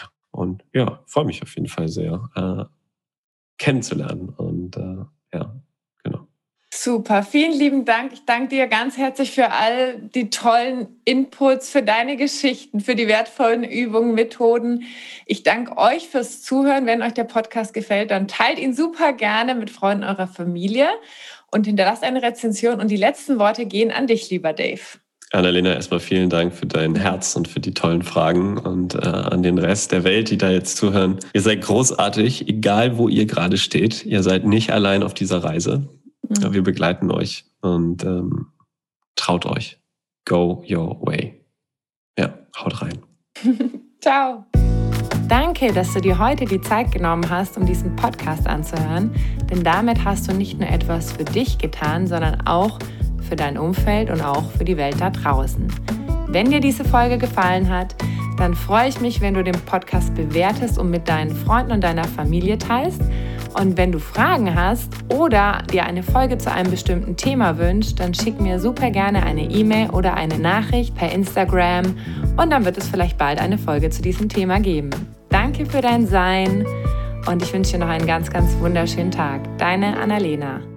Und ja, freue mich auf jeden Fall sehr, äh, kennenzulernen. Und äh, ja, genau. Super, vielen lieben Dank. Ich danke dir ganz herzlich für all die tollen Inputs, für deine Geschichten, für die wertvollen Übungen, Methoden. Ich danke euch fürs Zuhören. Wenn euch der Podcast gefällt, dann teilt ihn super gerne mit Freunden eurer Familie und hinterlasst eine Rezension. Und die letzten Worte gehen an dich, lieber Dave. Annalena, erstmal vielen Dank für dein Herz und für die tollen Fragen und äh, an den Rest der Welt, die da jetzt zuhören. Ihr seid großartig, egal wo ihr gerade steht. Ihr seid nicht allein auf dieser Reise. Mhm. Wir begleiten euch und ähm, traut euch. Go your way. Ja, haut rein. Ciao. Danke, dass du dir heute die Zeit genommen hast, um diesen Podcast anzuhören. Denn damit hast du nicht nur etwas für dich getan, sondern auch für dein Umfeld und auch für die Welt da draußen. Wenn dir diese Folge gefallen hat, dann freue ich mich, wenn du den Podcast bewertest und mit deinen Freunden und deiner Familie teilst. Und wenn du Fragen hast oder dir eine Folge zu einem bestimmten Thema wünschst, dann schick mir super gerne eine E-Mail oder eine Nachricht per Instagram und dann wird es vielleicht bald eine Folge zu diesem Thema geben. Danke für dein Sein und ich wünsche dir noch einen ganz, ganz wunderschönen Tag. Deine Annalena.